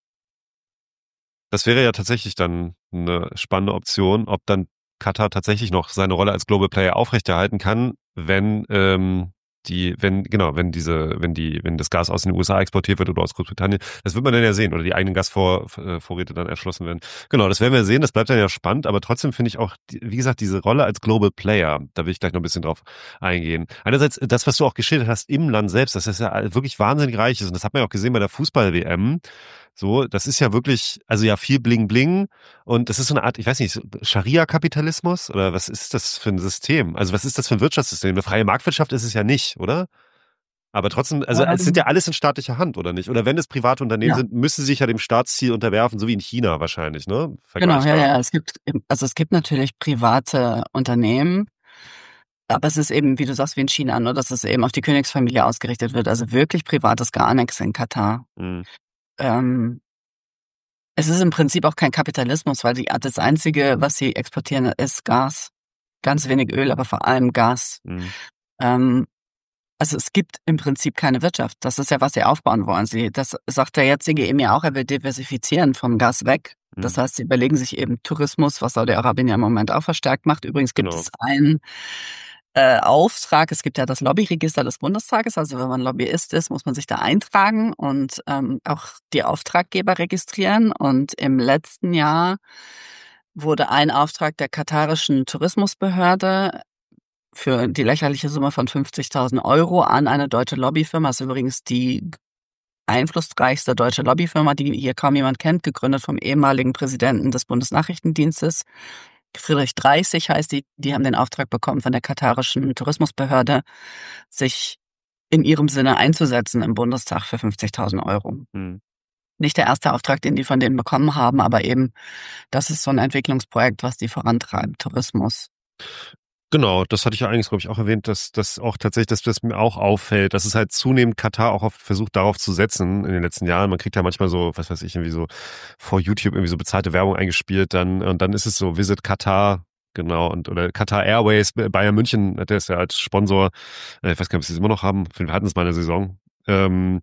Das wäre ja tatsächlich dann eine spannende Option, ob dann Katar tatsächlich noch seine Rolle als Global Player aufrechterhalten kann, wenn ähm, die, wenn, genau, wenn diese, wenn die, wenn das Gas aus den U S A exportiert wird oder aus Großbritannien, das wird man dann ja sehen, oder die eigenen Gasvorräte dann erschlossen werden. Genau, das werden wir sehen, das bleibt dann ja spannend, aber trotzdem finde ich auch, wie gesagt, diese Rolle als Global Player, da will ich gleich noch ein bisschen drauf eingehen. Einerseits, das, was du auch geschildert hast im Land selbst, das ist ja wirklich wahnsinnig reich ist, und das hat man ja auch gesehen bei der Fußball-W M. So, das ist ja wirklich, also ja, viel Bling Bling und das ist so eine Art, ich weiß nicht, Scharia-Kapitalismus oder was ist das für ein System? Also was ist das für ein Wirtschaftssystem? Eine freie Marktwirtschaft ist es ja nicht, oder? Aber trotzdem, also es sind ja Ähm, alles in staatlicher Hand, oder nicht? Oder wenn es private Unternehmen ja, sind, müssen sie sich ja dem Staatsziel unterwerfen, so wie in China wahrscheinlich, ne? genau, ja, Vergleichbar. ja. Es gibt, eben- also es gibt natürlich private Unternehmen, aber es ist eben, wie du sagst, wie in China, nur dass es eben auf die Königsfamilie ausgerichtet wird. Also wirklich privat ist gar nichts in Katar. Mhm. Ähm, Es ist im Prinzip auch kein Kapitalismus, weil die, das Einzige, was sie exportieren, ist Gas. Ganz wenig Öl, aber vor allem Gas. Mhm. Ähm, also es gibt im Prinzip keine Wirtschaft. Das ist ja, was sie aufbauen wollen. Sie, das sagt der jetzige Emir auch, er will diversifizieren vom Gas weg. Das Mhm. heißt, sie überlegen sich eben Tourismus, was Saudi-Arabien ja im Moment auch verstärkt macht. Übrigens gibt Genau. es einen äh, Auftrag. Es gibt ja das Lobbyregister des Bundestages. Also wenn man Lobbyist ist, muss man sich da eintragen und ähm, auch die Auftraggeber registrieren. Und im letzten Jahr wurde ein Auftrag der katarischen Tourismusbehörde für die lächerliche Summe von fünfzigtausend Euro an eine deutsche Lobbyfirma. Das ist übrigens die einflussreichste deutsche Lobbyfirma, die hier kaum jemand kennt, gegründet vom ehemaligen Präsidenten des Bundesnachrichtendienstes. Friedrich Dreißig heißt die, die haben den Auftrag bekommen von der katarischen Tourismusbehörde, sich in ihrem Sinne einzusetzen im Bundestag für fünfzigtausend Euro. Mhm. Nicht der erste Auftrag, den die von denen bekommen haben, aber eben, das ist so ein Entwicklungsprojekt, was die vorantreiben, Tourismus. Genau, das hatte ich ja eigentlich, glaube ich, auch erwähnt, dass das auch tatsächlich, dass das mir auch auffällt, dass es halt zunehmend Katar auch auf, versucht, darauf zu setzen in den letzten Jahren. Man kriegt ja manchmal so, was weiß ich, irgendwie so vor YouTube irgendwie so bezahlte Werbung eingespielt, dann und dann ist es so Visit Katar, genau, und oder Qatar Airways, Bayern München hat das ja als Sponsor, äh, ich weiß gar nicht, ob sie es immer noch haben, wir hatten es mal eine Saison. Ähm,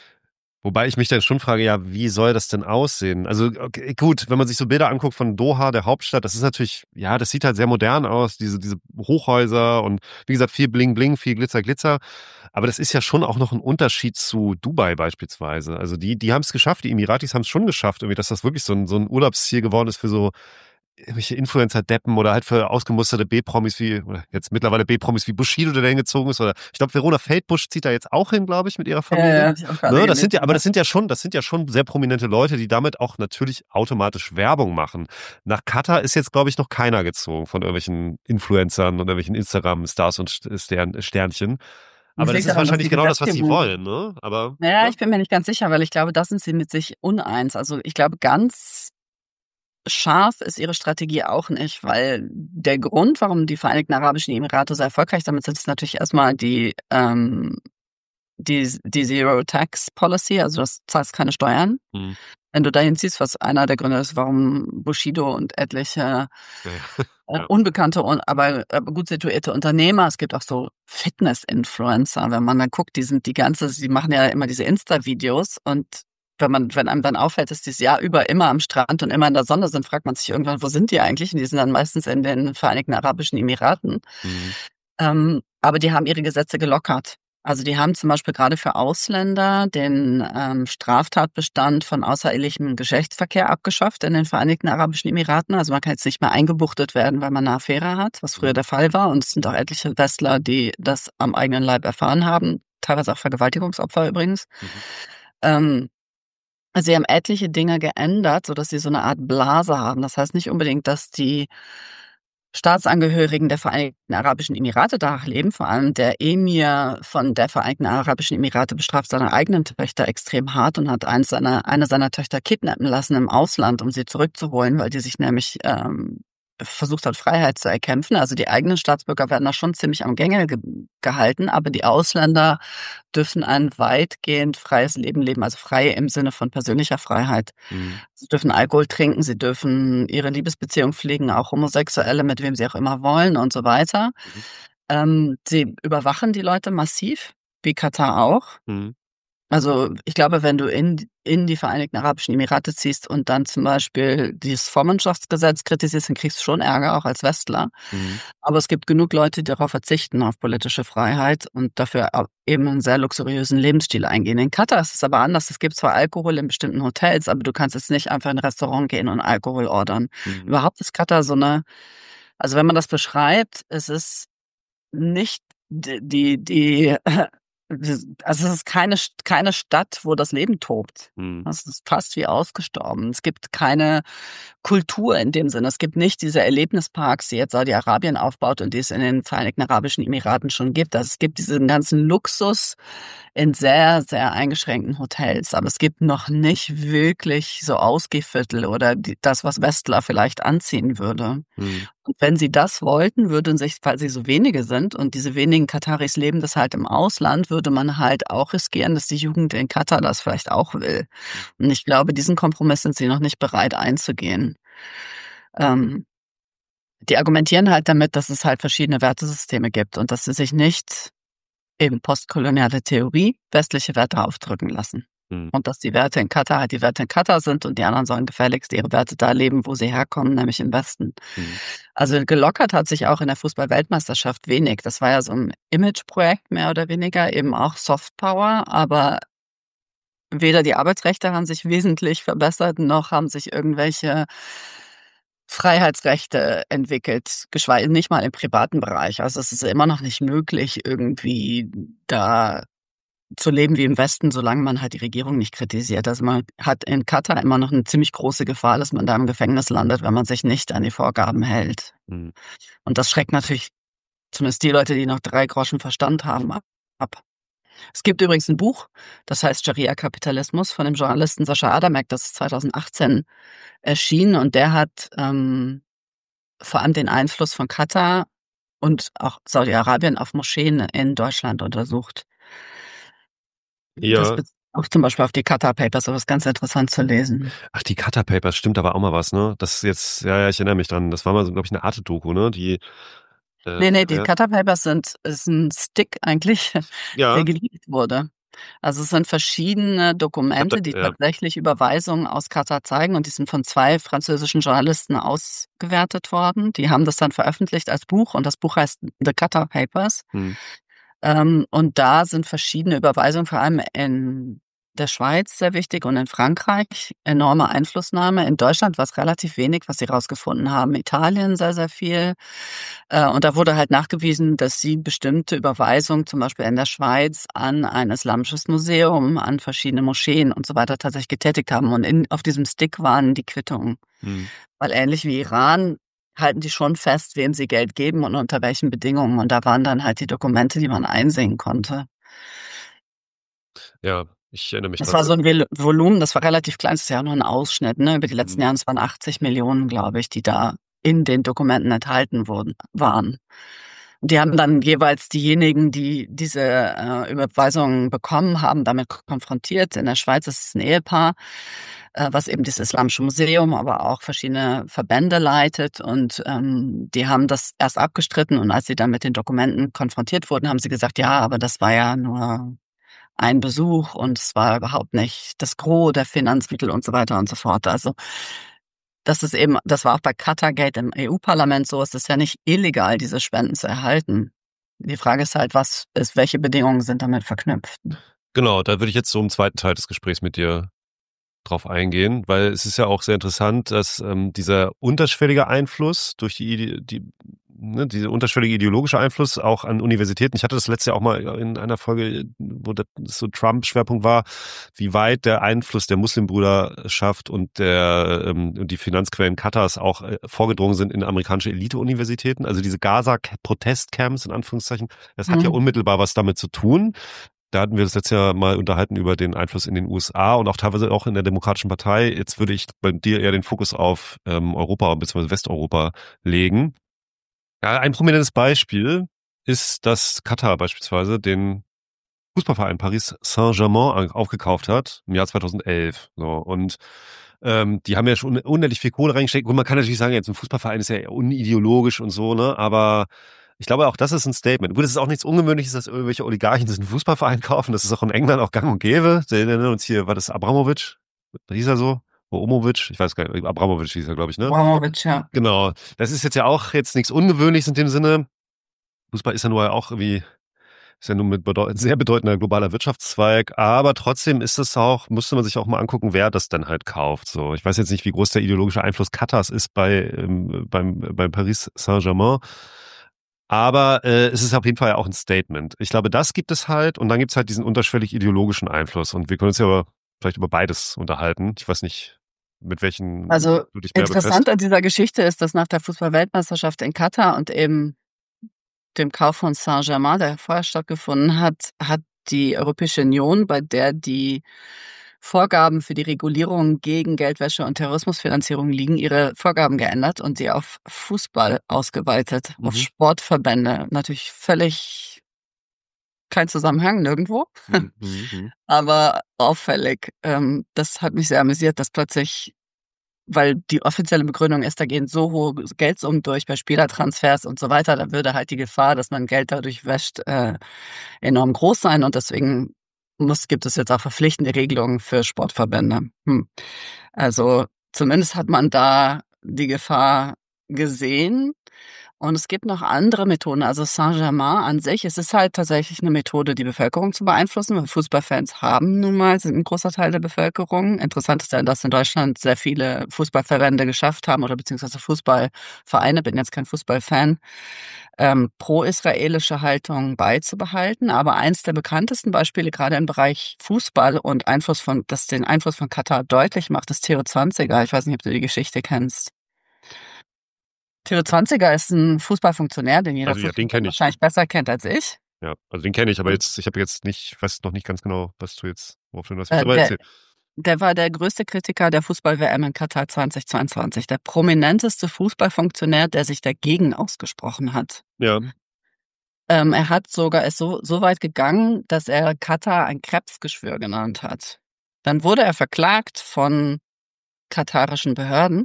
Wobei ich mich dann schon frage, ja, wie soll das denn aussehen? Also okay, gut, wenn man sich so Bilder anguckt von Doha, der Hauptstadt, das ist natürlich, ja, das sieht halt sehr modern aus, diese, diese Hochhäuser und wie gesagt, viel Bling Bling, viel Glitzer Glitzer. Aber das ist ja schon auch noch ein Unterschied zu Dubai beispielsweise. Also die, die haben es geschafft, die Emiratis haben es schon geschafft, irgendwie, dass das wirklich so ein, so ein Urlaubsziel geworden ist für so irgendwelche Influencer-Deppen oder halt für ausgemusterte B-Promis wie, oder jetzt mittlerweile B-Promis wie Bushido, der da hingezogen ist, oder ich glaube, Verona Feldbusch zieht da jetzt auch hin, glaube ich, mit ihrer Ja, ja, Familie. hab ich auch gerade Ne, das sind ja, gelesen. aber das sind ja schon, das sind ja schon sehr prominente Leute, die damit auch natürlich automatisch Werbung machen. Nach Katar ist jetzt, glaube ich, noch keiner gezogen von irgendwelchen Influencern und irgendwelchen Instagram-Stars und Stern, Sternchen. Das Aber das liegt ist daran, dass wahrscheinlich die genau das, was sie Gesetzgebung. wollen, ne? Aber, Naja, ja. ich bin mir nicht ganz sicher, weil ich glaube, da sind sie mit sich uneins. Also ich glaube, ganz scharf ist ihre Strategie auch nicht, weil der Grund, warum die Vereinigten Arabischen Emirate so erfolgreich damit sind, ist natürlich erstmal die, ähm, die, die Zero Tax Policy, also du zahlst keine Steuern. Mhm. Wenn du dahin ziehst, was einer der Gründe ist, warum Bushido und etliche Ja, ja. äh, Ja. unbekannte, un- aber, aber gut situierte Unternehmer, es gibt auch so Fitness-Influencer, wenn man dann guckt, die sind die ganze, die machen ja immer diese Insta-Videos und wenn man, wenn einem dann auffällt, dass die das Jahr über immer am Strand und immer in der Sonne sind, fragt man sich irgendwann, wo sind die eigentlich? Und die sind dann meistens in den Vereinigten Arabischen Emiraten. Mhm. Ähm, aber die haben ihre Gesetze gelockert. Also die haben zum Beispiel gerade für Ausländer den ähm, Straftatbestand von außerehelichem Geschlechtsverkehr abgeschafft in den Vereinigten Arabischen Emiraten. Also man kann jetzt nicht mehr eingebuchtet werden, weil man eine Affäre hat, was früher Mhm. der Fall war. Und es sind auch etliche Westler, die das am eigenen Leib erfahren haben. Teilweise auch Vergewaltigungsopfer übrigens. Mhm. Ähm, also sie haben etliche Dinge geändert, sodass sie so eine Art Blase haben. Das heißt nicht unbedingt, dass die Staatsangehörigen der Vereinigten Arabischen Emirate da leben. Vor allem der Emir von der Vereinigten Arabischen Emirate bestraft seine eigenen Töchter extrem hart und hat eins seiner, eine seiner Töchter kidnappen lassen im Ausland, um sie zurückzuholen, weil die sich nämlich ähm, versucht hat, Freiheit zu erkämpfen. Also die eigenen Staatsbürger werden da schon ziemlich am Gänge ge gehalten, aber die Ausländer dürfen ein weitgehend freies Leben leben, also frei im Sinne von persönlicher Freiheit. Mhm. Sie dürfen Alkohol trinken, sie dürfen ihre Liebesbeziehung pflegen, auch Homosexuelle, mit wem sie auch immer wollen und so weiter. Mhm. Ähm, sie überwachen die Leute massiv, wie Katar auch. Mhm. Also ich glaube, wenn du in, in die Vereinigten Arabischen Emirate ziehst und dann zum Beispiel dieses Vormundschaftsgesetz kritisierst, dann kriegst du schon Ärger, auch als Westler. Mhm. Aber es gibt genug Leute, die darauf verzichten, auf politische Freiheit und dafür au- eben einen sehr luxuriösen Lebensstil eingehen. In Katar ist es aber anders. Es gibt zwar Alkohol in bestimmten Hotels, aber du kannst jetzt nicht einfach in ein Restaurant gehen und Alkohol ordern. Mhm. Überhaupt ist Katar so eine, also wenn man das beschreibt, es ist nicht die, die, die also es ist keine, keine Stadt, wo das Leben tobt. Mhm. Es ist fast wie ausgestorben. Es gibt keine Kultur in dem Sinne. Es gibt nicht diese Erlebnisparks, die jetzt Saudi-Arabien aufbaut und die es in den Vereinigten Arabischen Emiraten schon gibt. Also es gibt diesen ganzen Luxus in sehr, sehr eingeschränkten Hotels. Aber es gibt noch nicht wirklich so Ausgehviertel oder die, das, was Westler vielleicht anziehen würde. Mhm. Und wenn sie das wollten, würden sich, weil sie so wenige sind und diese wenigen Kataris leben das halt im Ausland, würde man halt auch riskieren, dass die Jugend in Katar das vielleicht auch will. Und ich glaube, diesen Kompromiss sind sie noch nicht bereit einzugehen. Ähm, die argumentieren halt damit, dass es halt verschiedene Wertesysteme gibt und dass sie sich nicht eben postkoloniale Theorie westliche Werte aufdrücken lassen. Mhm. Und dass die Werte in Katar halt die Werte in Katar sind und die anderen sollen gefälligst ihre Werte da leben, wo sie herkommen, nämlich im Westen. Mhm. Also gelockert hat sich auch in der Fußball-Weltmeisterschaft wenig. Das war ja so ein Imageprojekt mehr oder weniger, eben auch Softpower, aber weder die Arbeitsrechte haben sich wesentlich verbessert, noch haben sich irgendwelche Freiheitsrechte entwickelt, geschweige nicht mal im privaten Bereich. Also es ist immer noch nicht möglich, irgendwie da zu leben wie im Westen, solange man halt die Regierung nicht kritisiert. Also man hat in Katar immer noch eine ziemlich große Gefahr, dass man da im Gefängnis landet, wenn man sich nicht an die Vorgaben hält. Mhm. Und das schreckt natürlich zumindest die Leute, die noch drei Groschen Verstand haben, ab. Es gibt übrigens ein Buch, das heißt Scharia-Kapitalismus von dem Journalisten Sascha Adamek, das ist zweitausendachtzehn erschienen und der hat ähm, vor allem den Einfluss von Katar und auch Saudi-Arabien auf Moscheen in Deutschland untersucht. Das Ja. bezieht auch zum Beispiel auf die Qatar Papers, aber das ist ganz interessant zu lesen. Ach, die Qatar Papers, stimmt, da war auch mal was, ne? Das ist jetzt, ja, ja, ich erinnere mich dran. Das war mal so, glaube ich, eine Arte-Doku, ne? Die, äh, Nee, nee, die ja. Qatar Papers sind ist ein Stick eigentlich, der Ja, geleakt wurde. Also es sind verschiedene ich habe Dokumente, die da, ja. tatsächlich Überweisungen aus Katar zeigen und die sind von zwei französischen Journalisten ausgewertet worden. Die haben das dann veröffentlicht als Buch und das Buch heißt The Qatar Papers. Hm. Ähm, und da sind verschiedene Überweisungen, vor allem in der Schweiz sehr wichtig und in Frankreich enorme Einflussnahme. In Deutschland war es relativ wenig, was sie rausgefunden haben. Italien sehr, sehr viel. Äh, und da wurde halt nachgewiesen, dass sie bestimmte Überweisungen, zum Beispiel in der Schweiz, an ein islamisches Museum, an verschiedene Moscheen und so weiter tatsächlich getätigt haben. Und in, auf diesem Stick waren die Quittungen. Hm. Weil ähnlich wie Iran halten die schon fest, wem sie Geld geben und unter welchen Bedingungen. Und da waren dann halt die Dokumente, die man einsehen konnte. Ja. Ich erinnere mich Das dran. war so ein Vol- Volumen, das war relativ klein, das ist ja nur ein Ausschnitt, ne, über die letzten Mhm. Jahre. Es waren achtzig Millionen, glaube ich, die da in den Dokumenten enthalten wurden, waren. Die haben dann jeweils diejenigen, die diese äh, Überweisungen bekommen haben, damit konfrontiert. In der Schweiz ist es ein Ehepaar, äh, was eben das Islamische Museum, aber auch verschiedene Verbände leitet. Und ähm, die haben das erst abgestritten. Und als sie dann mit den Dokumenten konfrontiert wurden, haben sie gesagt, ja, aber das war ja nur ein Besuch und es war überhaupt nicht das Gros der Finanzmittel und so weiter und so fort. Also das ist eben, das war auch bei Qatargate im E U-Parlament so, es ist ja nicht illegal, diese Spenden zu erhalten. Die Frage ist halt, was ist, welche Bedingungen sind damit verknüpft? Genau, da würde ich jetzt so im zweiten Teil des Gesprächs mit dir drauf eingehen, weil es ist ja auch sehr interessant, dass ähm, dieser unterschwellige Einfluss durch die, Ide- die ne, dieser unterschwellige ideologische Einfluss auch an Universitäten. Ich hatte das letzte Jahr auch mal in einer Folge, wo das so Trump-Schwerpunkt war, wie weit der Einfluss der Muslimbruderschaft und der ähm, und die Finanzquellen Katars auch äh, vorgedrungen sind in amerikanische Elite-Universitäten. Also diese Gaza-Protestcamps in Anführungszeichen, das hat ja Hm. unmittelbar was damit zu tun. Da hatten wir das letztes Jahr mal unterhalten über den Einfluss in den U S A und auch teilweise auch in der Demokratischen Partei. Jetzt würde ich bei dir eher den Fokus auf ähm, Europa bzw. Westeuropa legen. Ja, ein prominentes Beispiel ist, dass Katar beispielsweise den Fußballverein Paris Saint-Germain aufgekauft hat im Jahr zweitausendelf. So, und ähm, die haben ja schon unendlich viel Kohle reingesteckt. Und man kann natürlich sagen, jetzt ein Fußballverein ist ja unideologisch und so, ne? Aber ich glaube, auch das ist ein Statement. Gut, es ist auch nichts Ungewöhnliches, dass irgendwelche Oligarchen diesen Fußballverein kaufen. Das ist auch in England auch gang und gäbe. Wir erinnern uns hier, war das Abramovic? Hieß er so? Omovic? Ich weiß gar nicht. Abramovic hieß er, glaube ich, ne? Abramovic, ja. Genau. Das ist jetzt ja auch jetzt nichts Ungewöhnliches in dem Sinne. Fußball ist ja nur auch irgendwie ist ja nun mit bedeut sehr bedeutender globaler Wirtschaftszweig, aber trotzdem ist es auch, müsste man sich auch mal angucken, wer das dann halt kauft. So, ich weiß jetzt nicht, wie groß der ideologische Einfluss Katars ist bei ähm, beim bei Paris Saint-Germain, aber äh, es ist auf jeden Fall ja auch ein Statement. Ich glaube, das gibt es halt und dann gibt es halt diesen unterschwellig ideologischen Einfluss und wir können uns ja aber vielleicht über beides unterhalten. Ich weiß nicht, mit welchen Also du dich mehr interessant befasst. an dieser Geschichte ist, dass nach der Fußball-Weltmeisterschaft in Katar und eben dem Kauf von Saint-Germain, der vorher stattgefunden hat, hat die Europäische Union, bei der die Vorgaben für die Regulierung gegen Geldwäsche und Terrorismusfinanzierung liegen, ihre Vorgaben geändert und sie auf Fußball ausgeweitet, auf Mhm. Sportverbände. Natürlich völlig kein Zusammenhang, nirgendwo, Mhm. Mhm. aber auffällig. Ähm, das hat mich sehr amüsiert, dass plötzlich, weil die offizielle Begründung ist, da gehen so hohe Geldsummen durch bei Spielertransfers und so weiter, da würde halt die Gefahr, dass man Geld dadurch wäscht, äh, enorm groß sein und deswegen muss, gibt es jetzt auch verpflichtende Regelungen für Sportverbände. Hm. Also zumindest hat man da die Gefahr gesehen. Und es gibt noch andere Methoden. Also Saint-Germain an sich, es ist halt tatsächlich eine Methode, die Bevölkerung zu beeinflussen, weil Fußballfans haben nun mal, sind ein großer Teil der Bevölkerung. Interessant ist ja, dass in Deutschland sehr viele Fußballverbände geschafft haben oder beziehungsweise Fußballvereine, bin jetzt kein Fußballfan, ähm, pro-israelische Haltung beizubehalten. Aber eins der bekanntesten Beispiele gerade im Bereich Fußball und Einfluss von, das den Einfluss von Katar deutlich macht, ist Theo Zwanziger. Ich weiß nicht, ob du die Geschichte kennst. Theo Zwanziger ist ein Fußballfunktionär, den jeder Also ja, den Fußballfan kenne ich. wahrscheinlich besser kennt als ich. Ja, also den kenne ich, aber Und, jetzt, ich habe jetzt nicht, weiß noch nicht ganz genau, was du jetzt, worauf du das willst, äh, aber der, erzähl. der war der größte Kritiker der Fußball-W M in Katar zweitausendzweiundzwanzig, der prominenteste Fußballfunktionär, der sich dagegen ausgesprochen hat. Ja. Ähm, er hat sogar, ist so, so weit gegangen, dass er Katar ein Krebsgeschwür genannt hat. Dann wurde er verklagt von katarischen Behörden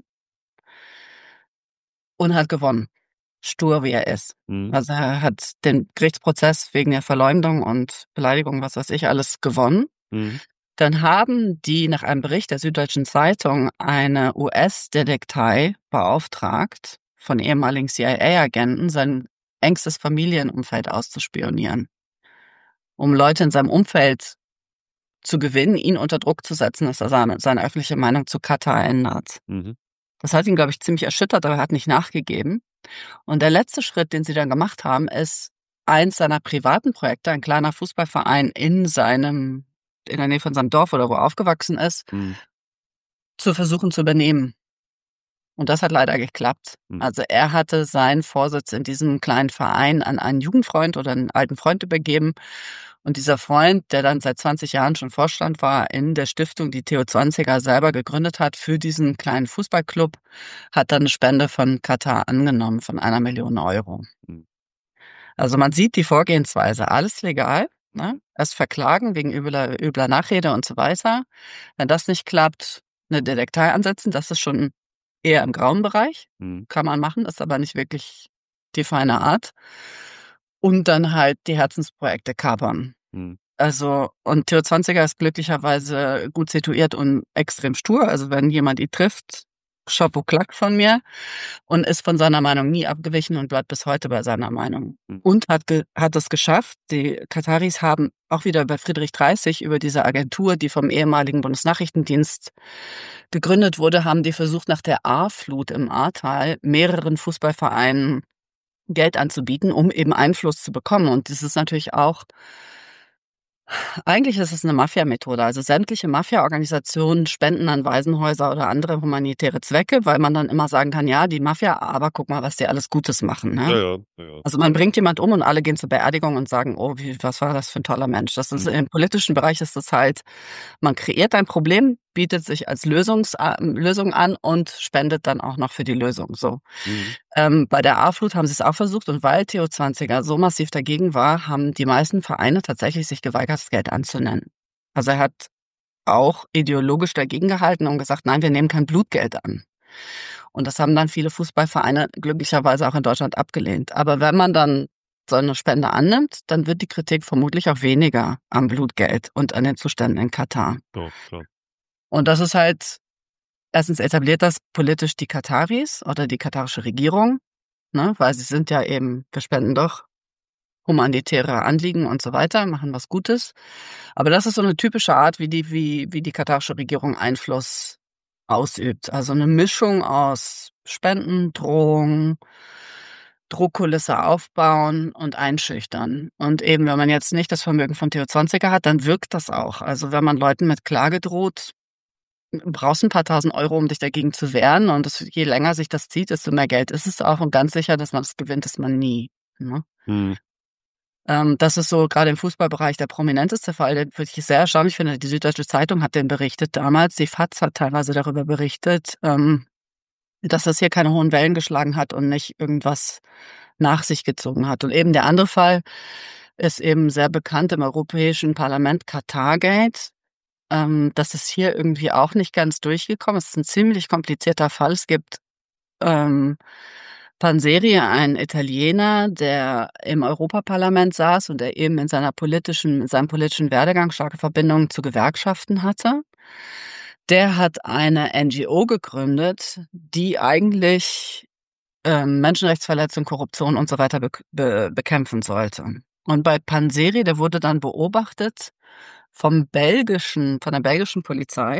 und hat gewonnen. Stur wie er ist. Mhm. Also er hat den Gerichtsprozess wegen der Verleumdung und Beleidigung, was weiß ich, alles gewonnen. Mhm. Dann haben die nach einem Bericht der Süddeutschen Zeitung eine U S-Detektei beauftragt, von ehemaligen C I A-Agenten sein engstes Familienumfeld auszuspionieren, um Leute in seinem Umfeld zu gewinnen, ihn unter Druck zu setzen, dass er seine, seine öffentliche Meinung zu Katar ändert. Mhm. Das hat ihn, glaube ich, ziemlich erschüttert, aber er hat nicht nachgegeben. Und der letzte Schritt, den sie dann gemacht haben, ist eins seiner privaten Projekte, ein kleiner Fußballverein in seinem, in der Nähe von seinem Dorf oder wo er aufgewachsen ist, Mhm. zu versuchen zu übernehmen. Und das hat leider geklappt. Mhm. Also er hatte seinen Vorsitz in diesem kleinen Verein an einen Jugendfreund oder einen alten Freund übergeben. Und dieser Freund, der dann seit zwanzig Jahren schon Vorstand war in der Stiftung, die Theo Zwanziger selber gegründet hat für diesen kleinen Fußballclub, hat dann eine Spende von Katar angenommen von einer Million Euro. Mhm. Also man sieht die Vorgehensweise, alles legal, ne? Erst verklagen wegen übler, übler Nachrede und so weiter. Wenn das nicht klappt, eine Detektei ansetzen, das ist schon eher im grauen Bereich, Mhm. kann man machen, ist aber nicht wirklich die feine Art. Und dann halt die Herzensprojekte kapern. Mhm. Also, und Theo Zwanziger ist glücklicherweise gut situiert und extrem stur. Also wenn jemand ihn trifft, Chapeau Klack von mir, und ist von seiner Meinung nie abgewichen und bleibt bis heute bei seiner Meinung. Mhm. Und hat, ge hat es geschafft. Die Kataris haben auch wieder bei Friedrich dreißig über diese Agentur, die vom ehemaligen Bundesnachrichtendienst gegründet wurde, haben die versucht, nach der A-Flut im Ahrtal mehreren Fußballvereinen Geld anzubieten, um eben Einfluss zu bekommen. Und das ist natürlich auch, eigentlich ist es eine Mafia-Methode. Also sämtliche Mafia-Organisationen spenden an Waisenhäuser oder andere humanitäre Zwecke, weil man dann immer sagen kann, ja, die Mafia, aber guck mal, was die alles Gutes machen. Ne? Ja, ja, ja, ja. Also man bringt jemand um und alle gehen zur Beerdigung und sagen, oh, wie, was war das für ein toller Mensch. Das ist, Mhm. im politischen Bereich ist das halt, man kreiert ein Problem, bietet sich als Lösungs Lösung an und spendet dann auch noch für die Lösung. So. Mhm. Ähm, bei der A-Flut haben sie es auch versucht, und weil Theo Zwanziger so massiv dagegen war, haben die meisten Vereine tatsächlich sich geweigert, das Geld anzunehmen. Also er hat auch ideologisch dagegen gehalten und gesagt, nein, wir nehmen kein Blutgeld an. Und das haben dann viele Fußballvereine glücklicherweise auch in Deutschland abgelehnt. Aber wenn man dann so eine Spende annimmt, dann wird die Kritik vermutlich auch weniger am Blutgeld und an den Zuständen in Katar. Ja, klar. Und das ist halt, erstens etabliert das politisch die Kataris oder die katarische Regierung, ne, weil sie sind ja eben, wir spenden doch humanitäre Anliegen und so weiter, machen was Gutes. Aber das ist so eine typische Art, wie die, wie, wie die katarische Regierung Einfluss ausübt. Also eine Mischung aus Spenden, Drohung, Druckkulisse aufbauen und einschüchtern. Und eben, wenn man jetzt nicht das Vermögen von Theo Zwanziger hat, dann wirkt das auch. Also wenn man Leuten mit Klage droht, brauchst ein paar tausend Euro, um dich dagegen zu wehren. Und das, je länger sich das zieht, desto mehr Geld ist es auch. Und ganz sicher, dass man das gewinnt, ist man nie. Ne? Mhm. Ähm, das ist so gerade im Fußballbereich der prominenteste Fall, den ich sehr erstaunlich finde. Die Süddeutsche Zeitung hat den berichtet damals. Die FAZ hat teilweise darüber berichtet, ähm, dass das hier keine hohen Wellen geschlagen hat und nicht irgendwas nach sich gezogen hat. Und eben der andere Fall ist eben sehr bekannt im Europäischen Parlament, Qatargate. Ähm, das ist hier irgendwie auch nicht ganz durchgekommen. Es ist ein ziemlich komplizierter Fall. Es gibt ähm, Panzeri, ein Italiener, der im Europaparlament saß und der eben in seiner politischen, in seinem politischen Werdegang starke Verbindungen zu Gewerkschaften hatte. Der hat eine N G O gegründet, die eigentlich ähm, Menschenrechtsverletzung, Korruption und so weiter be be bekämpfen sollte. Und bei Panzeri, der wurde dann beobachtet vom belgischen, von der belgischen Polizei.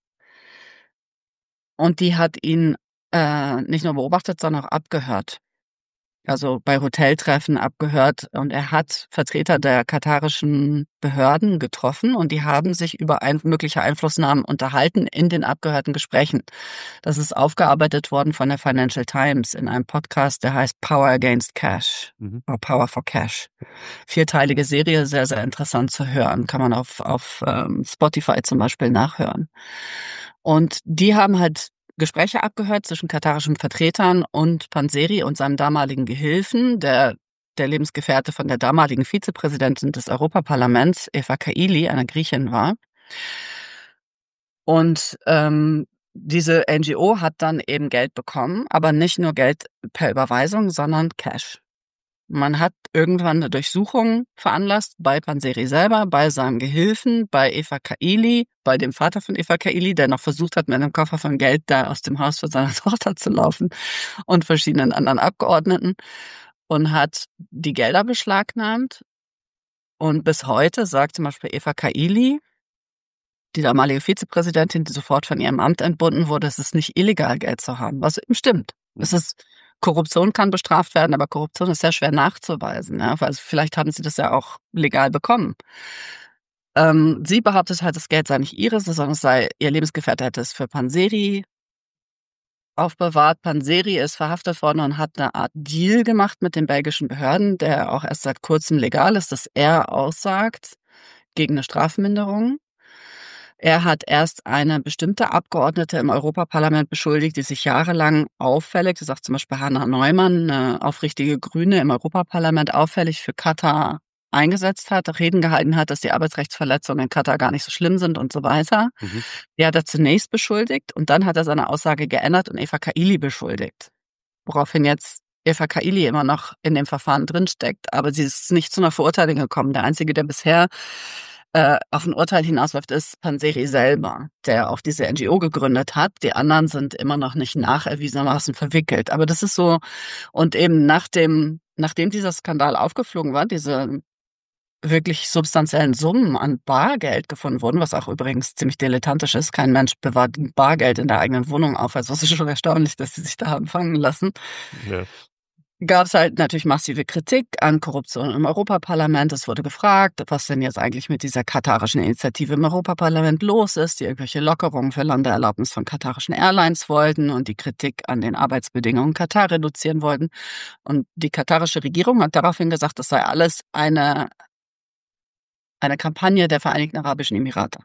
Und die hat ihn äh, nicht nur beobachtet, sondern auch abgehört. Also bei Hoteltreffen abgehört. Und er hat Vertreter der katarischen Behörden getroffen und die haben sich über ein, mögliche Einflussnahmen unterhalten in den abgehörten Gesprächen. Das ist aufgearbeitet worden von der Financial Times in einem Podcast, der heißt Power Against Cash. Mhm. Oder Power for Cash. Vierteilige Serie, sehr, sehr interessant zu hören. Kann man auf, auf ähm, Spotify zum Beispiel nachhören. Und die haben halt Gespräche abgehört zwischen katarischen Vertretern und Panzeri und seinem damaligen Gehilfen, der der Lebensgefährte von der damaligen Vizepräsidentin des Europaparlaments, Eva Kaili, einer Griechin war. Und ähm, diese N G O hat dann eben Geld bekommen, aber nicht nur Geld per Überweisung, sondern Cash. Man hat irgendwann eine Durchsuchung veranlasst bei Panzeri selber, bei seinem Gehilfen, bei Eva Kaili, bei dem Vater von Eva Kaili, der noch versucht hat, mit einem Koffer von Geld da aus dem Haus von seiner Tochter zu laufen, und verschiedenen anderen Abgeordneten, und hat die Gelder beschlagnahmt. Und bis heute sagt zum Beispiel Eva Kaili, die damalige Vizepräsidentin, die sofort von ihrem Amt entbunden wurde, es ist nicht illegal, Geld zu haben, was eben stimmt. Es ist, Korruption kann bestraft werden, aber Korruption ist sehr schwer nachzuweisen. Ja? Also vielleicht haben sie das ja auch legal bekommen. Ähm, sie behauptet halt, das Geld sei nicht ihres, sondern es sei, ihr Lebensgefährte hätte es für Panzeri aufbewahrt. Panseri ist verhaftet worden und hat eine Art Deal gemacht mit den belgischen Behörden, der auch erst seit kurzem legal ist, dass er aussagt gegen eine Strafminderung. Er hat erst eine bestimmte Abgeordnete im Europaparlament beschuldigt, die sich jahrelang auffällig, das sagt zum Beispiel Hannah Neumann, eine aufrichtige Grüne im Europaparlament, auffällig für Katar eingesetzt hat, Reden gehalten hat, dass die Arbeitsrechtsverletzungen in Katar gar nicht so schlimm sind und so weiter. Mhm. Die hat er zunächst beschuldigt und dann hat er seine Aussage geändert und Eva Kaili beschuldigt. Woraufhin jetzt Eva Kaili immer noch in dem Verfahren drinsteckt. Aber sie ist nicht zu einer Verurteilung gekommen. Der Einzige, der bisher äh, auf ein Urteil hinausläuft, ist Panseri selber, der auch diese N G O gegründet hat. Die anderen sind immer noch nicht nacherwiesenermaßen verwickelt. Aber das ist so, und eben nach dem, nachdem dieser Skandal aufgeflogen war, diese wirklich substanziellen Summen an Bargeld gefunden wurden, was auch übrigens ziemlich dilettantisch ist. Kein Mensch bewahrt Bargeld in der eigenen Wohnung auf. Also es ist schon erstaunlich, dass sie sich da haben fangen lassen. Ja. Gab es halt natürlich massive Kritik an Korruption im Europaparlament. Es wurde gefragt, was denn jetzt eigentlich mit dieser katarischen Initiative im Europaparlament los ist, die irgendwelche Lockerungen für Landeerlaubnis von katarischen Airlines wollten und die Kritik an den Arbeitsbedingungen Katar reduzieren wollten. Und die katarische Regierung hat daraufhin gesagt, das sei alles eine Eine Kampagne der Vereinigten Arabischen Emirate.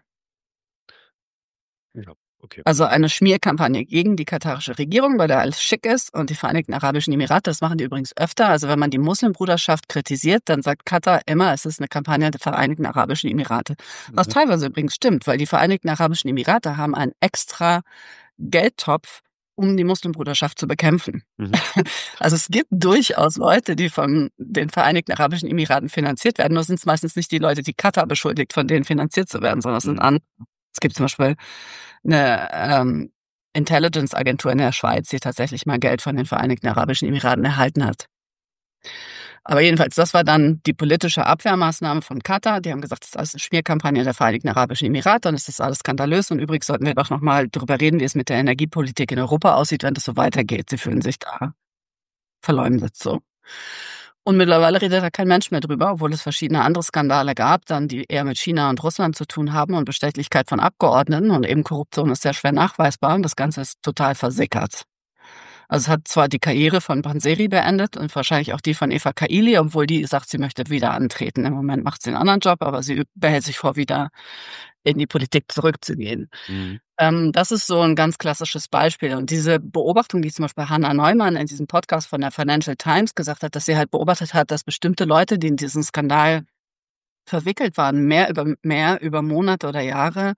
Ja, okay. Also eine Schmierkampagne gegen die katarische Regierung, weil da alles schick ist. Und die Vereinigten Arabischen Emirate, das machen die übrigens öfter. Also wenn man die Muslimbruderschaft kritisiert, dann sagt Katar immer, es ist eine Kampagne der Vereinigten Arabischen Emirate. Was Mhm. teilweise übrigens stimmt, weil die Vereinigten Arabischen Emirate haben einen extra Geldtopf, um die Muslimbruderschaft zu bekämpfen. Mhm. Also es gibt durchaus Leute, die von den Vereinigten Arabischen Emiraten finanziert werden. Nur sind es meistens nicht die Leute, die Katar beschuldigt, von denen finanziert zu werden, sondern es sind Mhm. andere. Es gibt zum Beispiel eine ähm, Intelligence-Agentur in der Schweiz, die tatsächlich mal Geld von den Vereinigten Arabischen Emiraten erhalten hat. Aber jedenfalls, das war dann die politische Abwehrmaßnahme von Katar. Die haben gesagt, das ist alles eine Schmierkampagne der Vereinigten Arabischen Emirate und es ist alles skandalös. Und übrigens sollten wir doch noch mal drüber reden, wie es mit der Energiepolitik in Europa aussieht, wenn das so weitergeht. Sie fühlen sich da verleumdet so. Und mittlerweile redet da kein Mensch mehr drüber, obwohl es verschiedene andere Skandale gab, dann die eher mit China und Russland zu tun haben und Bestechlichkeit von Abgeordneten und eben Korruption ist sehr schwer nachweisbar und das Ganze ist total versickert. Also es hat zwar die Karriere von Panseri beendet und wahrscheinlich auch die von Eva Kaili, obwohl die sagt, sie möchte wieder antreten. Im Moment macht sie einen anderen Job, aber sie behält sich vor, wieder in die Politik zurückzugehen. Mhm. Ähm, das ist so ein ganz klassisches Beispiel. Und diese Beobachtung, die zum Beispiel Hannah Neumann in diesem Podcast von der Financial Times gesagt hat, dass sie halt beobachtet hat, dass bestimmte Leute, die in diesen Skandal verwickelt waren, mehr über, mehr über Monate oder Jahre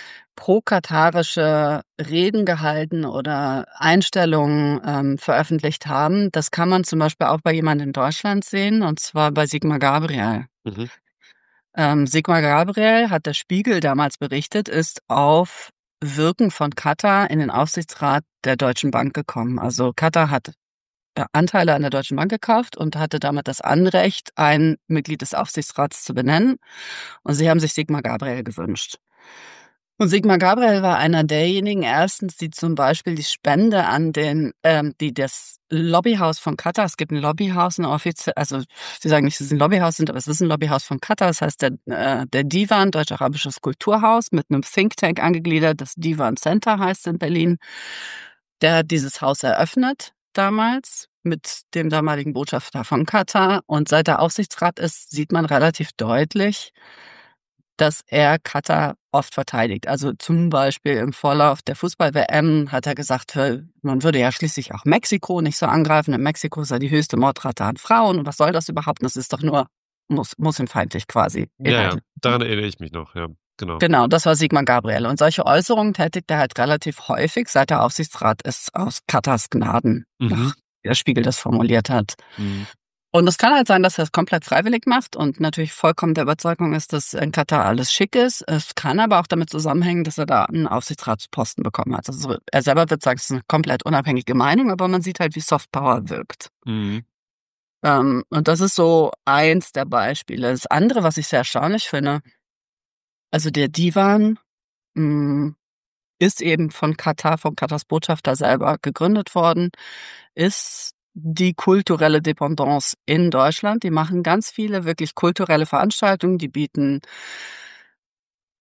pro-katarische Reden gehalten oder Einstellungen ähm, veröffentlicht haben. Das kann man zum Beispiel auch bei jemandem in Deutschland sehen, und zwar bei Sigmar Gabriel. Mhm. Ähm, Sigmar Gabriel, hat der Spiegel damals berichtet, ist auf Wirken von Katar in den Aufsichtsrat der Deutschen Bank gekommen. Also Katar hat äh, Anteile an der Deutschen Bank gekauft und hatte damit das Anrecht, ein Mitglied des Aufsichtsrats zu benennen. Und sie haben sich Sigmar Gabriel gewünscht. Und Sigmar Gabriel war einer derjenigen erstens, die zum Beispiel die Spende an den, ähm, die das Lobbyhaus von Katar, es gibt ein Lobbyhaus, ein offiziell, also sie sagen nicht, dass es ein Lobbyhaus sind, aber es ist ein Lobbyhaus von Katar, das heißt der, äh, der Divan, Deutsch-Arabisches Kulturhaus, mit einem Think Tank angegliedert, das Divan Center heißt in Berlin. Der hat dieses Haus eröffnet damals mit dem damaligen Botschafter von Katar und seit er Aufsichtsrat ist, sieht man relativ deutlich, dass er Katar oft verteidigt. Also zum Beispiel im Vorlauf der Fußball-W M hat er gesagt, man würde ja schließlich auch Mexiko nicht so angreifen. In Mexiko sei die höchste Mordrate an Frauen. Und was soll das überhaupt? Das ist doch nur mus muslimfeindlich quasi. Ja, ja, daran erinnere ich mich noch, ja, genau. Genau, das war Sigmar Gabriel. Und solche Äußerungen tätigt er halt relativ häufig, seit er Aufsichtsrat ist, aus Katars Gnaden, Mhm. nach wie der Spiegel das formuliert hat. Mhm. Und es kann halt sein, dass er es komplett freiwillig macht und natürlich vollkommen der Überzeugung ist, dass in Katar alles schick ist. Es kann aber auch damit zusammenhängen, dass er da einen Aufsichtsratsposten bekommen hat. Also er selber wird sagen, es ist eine komplett unabhängige Meinung, aber man sieht halt, wie Softpower wirkt. Mhm. Ähm, und das ist so eins der Beispiele. Das andere, was ich sehr erstaunlich finde, also der Divan mh, ist eben von Katar, von Katars Botschafter selber gegründet worden, ist die kulturelle Dependance in Deutschland. Die machen ganz viele wirklich kulturelle Veranstaltungen, die bieten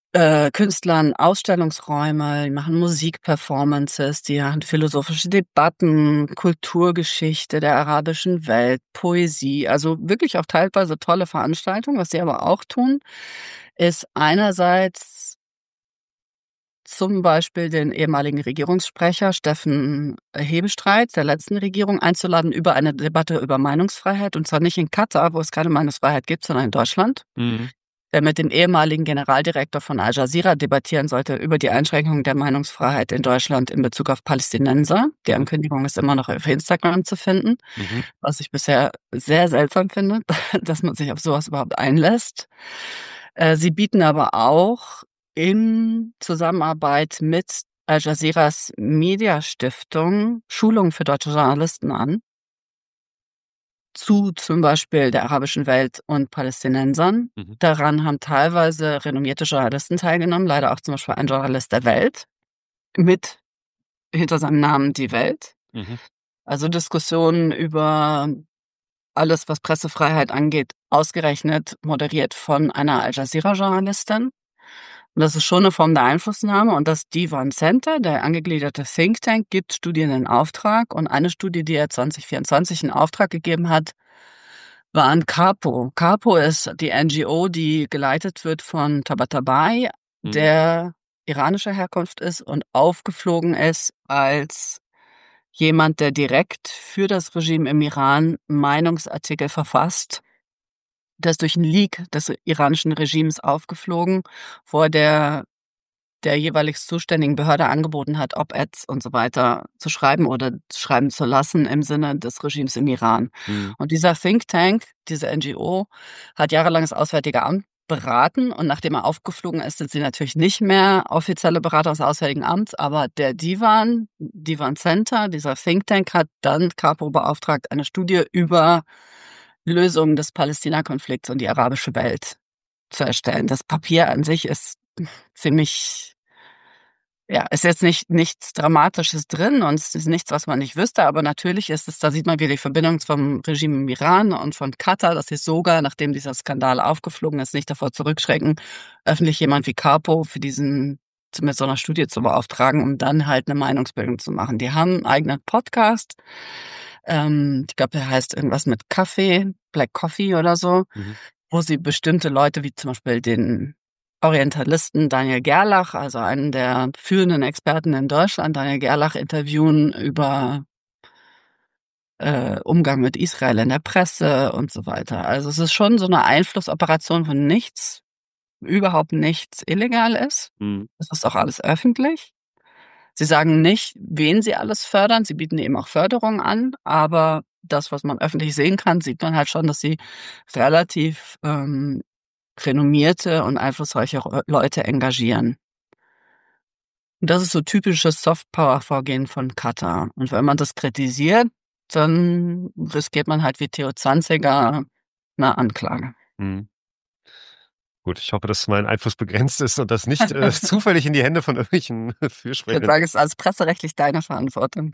äh, Künstlern Ausstellungsräume, die machen Musikperformances, die haben philosophische Debatten, Kulturgeschichte der arabischen Welt, Poesie, also wirklich auch teilweise tolle Veranstaltungen. Was sie aber auch tun, ist einerseits zum Beispiel den ehemaligen Regierungssprecher Steffen Hebestreit der letzten Regierung einzuladen über eine Debatte über Meinungsfreiheit, und zwar nicht in Katar, wo es keine Meinungsfreiheit gibt, sondern in Deutschland, Mhm. der mit dem ehemaligen Generaldirektor von Al Jazeera debattieren sollte über die Einschränkung der Meinungsfreiheit in Deutschland in Bezug auf Palästinenser. Die Mhm. Ankündigung ist immer noch auf Instagram zu finden, Mhm. was ich bisher sehr seltsam finde, dass man sich auf sowas überhaupt einlässt. Äh, sie bieten aber auch in Zusammenarbeit mit Al Jazeeras Mediastiftung Schulungen für deutsche Journalisten an zu zum Beispiel der arabischen Welt und Palästinensern. Mhm. Daran haben teilweise renommierte Journalisten teilgenommen, leider auch zum Beispiel ein Journalist der Welt mit hinter seinem Namen Die Welt. Mhm. Also Diskussionen über alles, was Pressefreiheit angeht, ausgerechnet moderiert von einer Al Jazeera-Journalistin. Und das ist schon eine Form der Einflussnahme, und das Divan Center, der angegliederte Think Tank, gibt Studien in Auftrag, und eine Studie, die er zwanzig vierundzwanzig in Auftrag gegeben hat, war an CAPO. CAPO ist die N G O, die geleitet wird von Tabatabai, Mhm. der iranischer Herkunft ist und aufgeflogen ist als jemand, der direkt für das Regime im Iran Meinungsartikel verfasst. Der ist durch 'n Leak des iranischen Regimes aufgeflogen, wo er der der jeweils zuständigen Behörde angeboten hat, Op-Eds und so weiter zu schreiben oder schreiben zu lassen im Sinne des Regimes im Iran. Mhm. Und dieser Think Tank, diese N G O, hat jahrelang das Auswärtige Amt beraten, und nachdem er aufgeflogen ist, sind sie natürlich nicht mehr offizielle Berater des Auswärtigen Amts, aber der Divan, Divan Center, dieser Think Tank, hat dann Capo beauftragt, eine Studie über Lösungen des Palästina-Konflikts und die arabische Welt zu erstellen. Das Papier an sich ist ziemlich ja, ist jetzt nicht nichts Dramatisches drin, und es ist nichts, was man nicht wüsste, aber natürlich ist es, da sieht man wieder die Verbindung vom Regime im Iran und von Katar, dass sie sogar, nachdem dieser Skandal aufgeflogen ist, nicht davor zurückschrecken, öffentlich jemand wie Capo für diesen mit so einer Studie zu beauftragen, um dann halt eine Meinungsbildung zu machen. Die haben einen eigenen Podcast, ähm, ich glaube, der heißt irgendwas mit Kaffee, Black Coffee oder so, Mhm. wo sie bestimmte Leute wie zum Beispiel den Orientalisten Daniel Gerlach, also einen der führenden Experten in Deutschland, Daniel Gerlach, interviewen über äh, Umgang mit Israel in der Presse und so weiter. Also es ist schon so eine Einflussoperation, wo nichts, überhaupt nichts illegal ist. Mhm. Das ist auch alles öffentlich. Sie sagen nicht, wen sie alles fördern. Sie bieten eben auch Förderung an, aber das, was man öffentlich sehen kann, sieht man halt schon, dass sie relativ ähm, renommierte und einflussreiche Ro Leute engagieren. Und das ist so typisches Softpower-Vorgehen von Katar. Und wenn man das kritisiert, dann riskiert man halt wie Theo Zwanziger 'ne Anklage. Mhm. Gut, ich hoffe, dass mein Einfluss begrenzt ist und das nicht äh, zufällig in die Hände von irgendwelchen Ich würde Fürsprechern. sagen, es ist alles presserechtlich deine Verantwortung.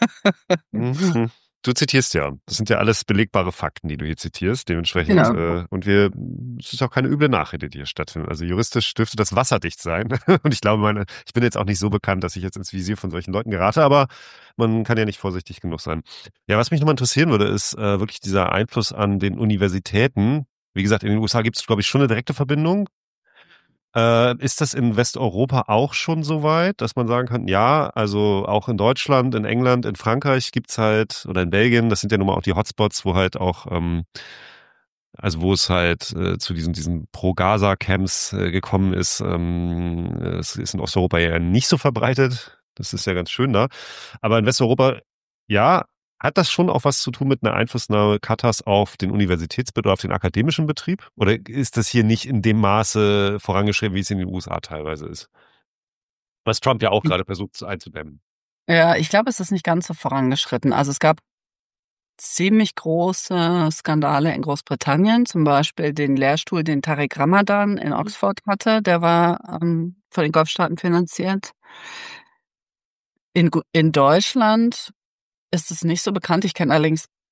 Mhm. Du zitierst ja. Das sind ja alles belegbare Fakten, die du hier zitierst. Dementsprechend, Genau. äh, und wir, es ist auch keine üble Nachrede, die hier stattfindet. Also juristisch dürfte das wasserdicht sein. Und ich glaube, meine, ich bin jetzt auch nicht so bekannt, dass ich jetzt ins Visier von solchen Leuten gerate, aber man kann ja nicht vorsichtig genug sein. Ja, was mich nochmal interessieren würde, ist äh, wirklich dieser Einfluss an den Universitäten. Wie gesagt, in den U S A gibt es, glaube ich, schon eine direkte Verbindung. Äh, ist das in Westeuropa auch schon so weit, dass man sagen kann, ja, also auch in Deutschland, in England, in Frankreich gibt's halt, oder in Belgien, das sind ja nun mal auch die Hotspots, wo halt auch, ähm, also wo es halt äh, zu diesen, diesen Pro-Gaza-Camps äh, gekommen ist. Ähm, es ist in Osteuropa ja nicht so verbreitet. Das ist ja ganz schön da. Aber in Westeuropa, ja, hat das schon auch was zu tun mit einer Einflussnahme Katars auf den Universitätsbetrieb oder auf den akademischen Betrieb? Oder ist das hier nicht in dem Maße vorangeschrieben, wie es in den U S A teilweise ist? Was Trump ja auch gerade versucht einzudämmen. Ja, ich glaube, es ist nicht ganz so vorangeschritten. Also, es gab ziemlich große Skandale in Großbritannien, zum Beispiel den Lehrstuhl, den Tariq Ramadan in Oxford hatte, der war, ähm, von den Golfstaaten finanziert. In Gu in Deutschland ist es nicht so bekannt. Ich kenne allerdings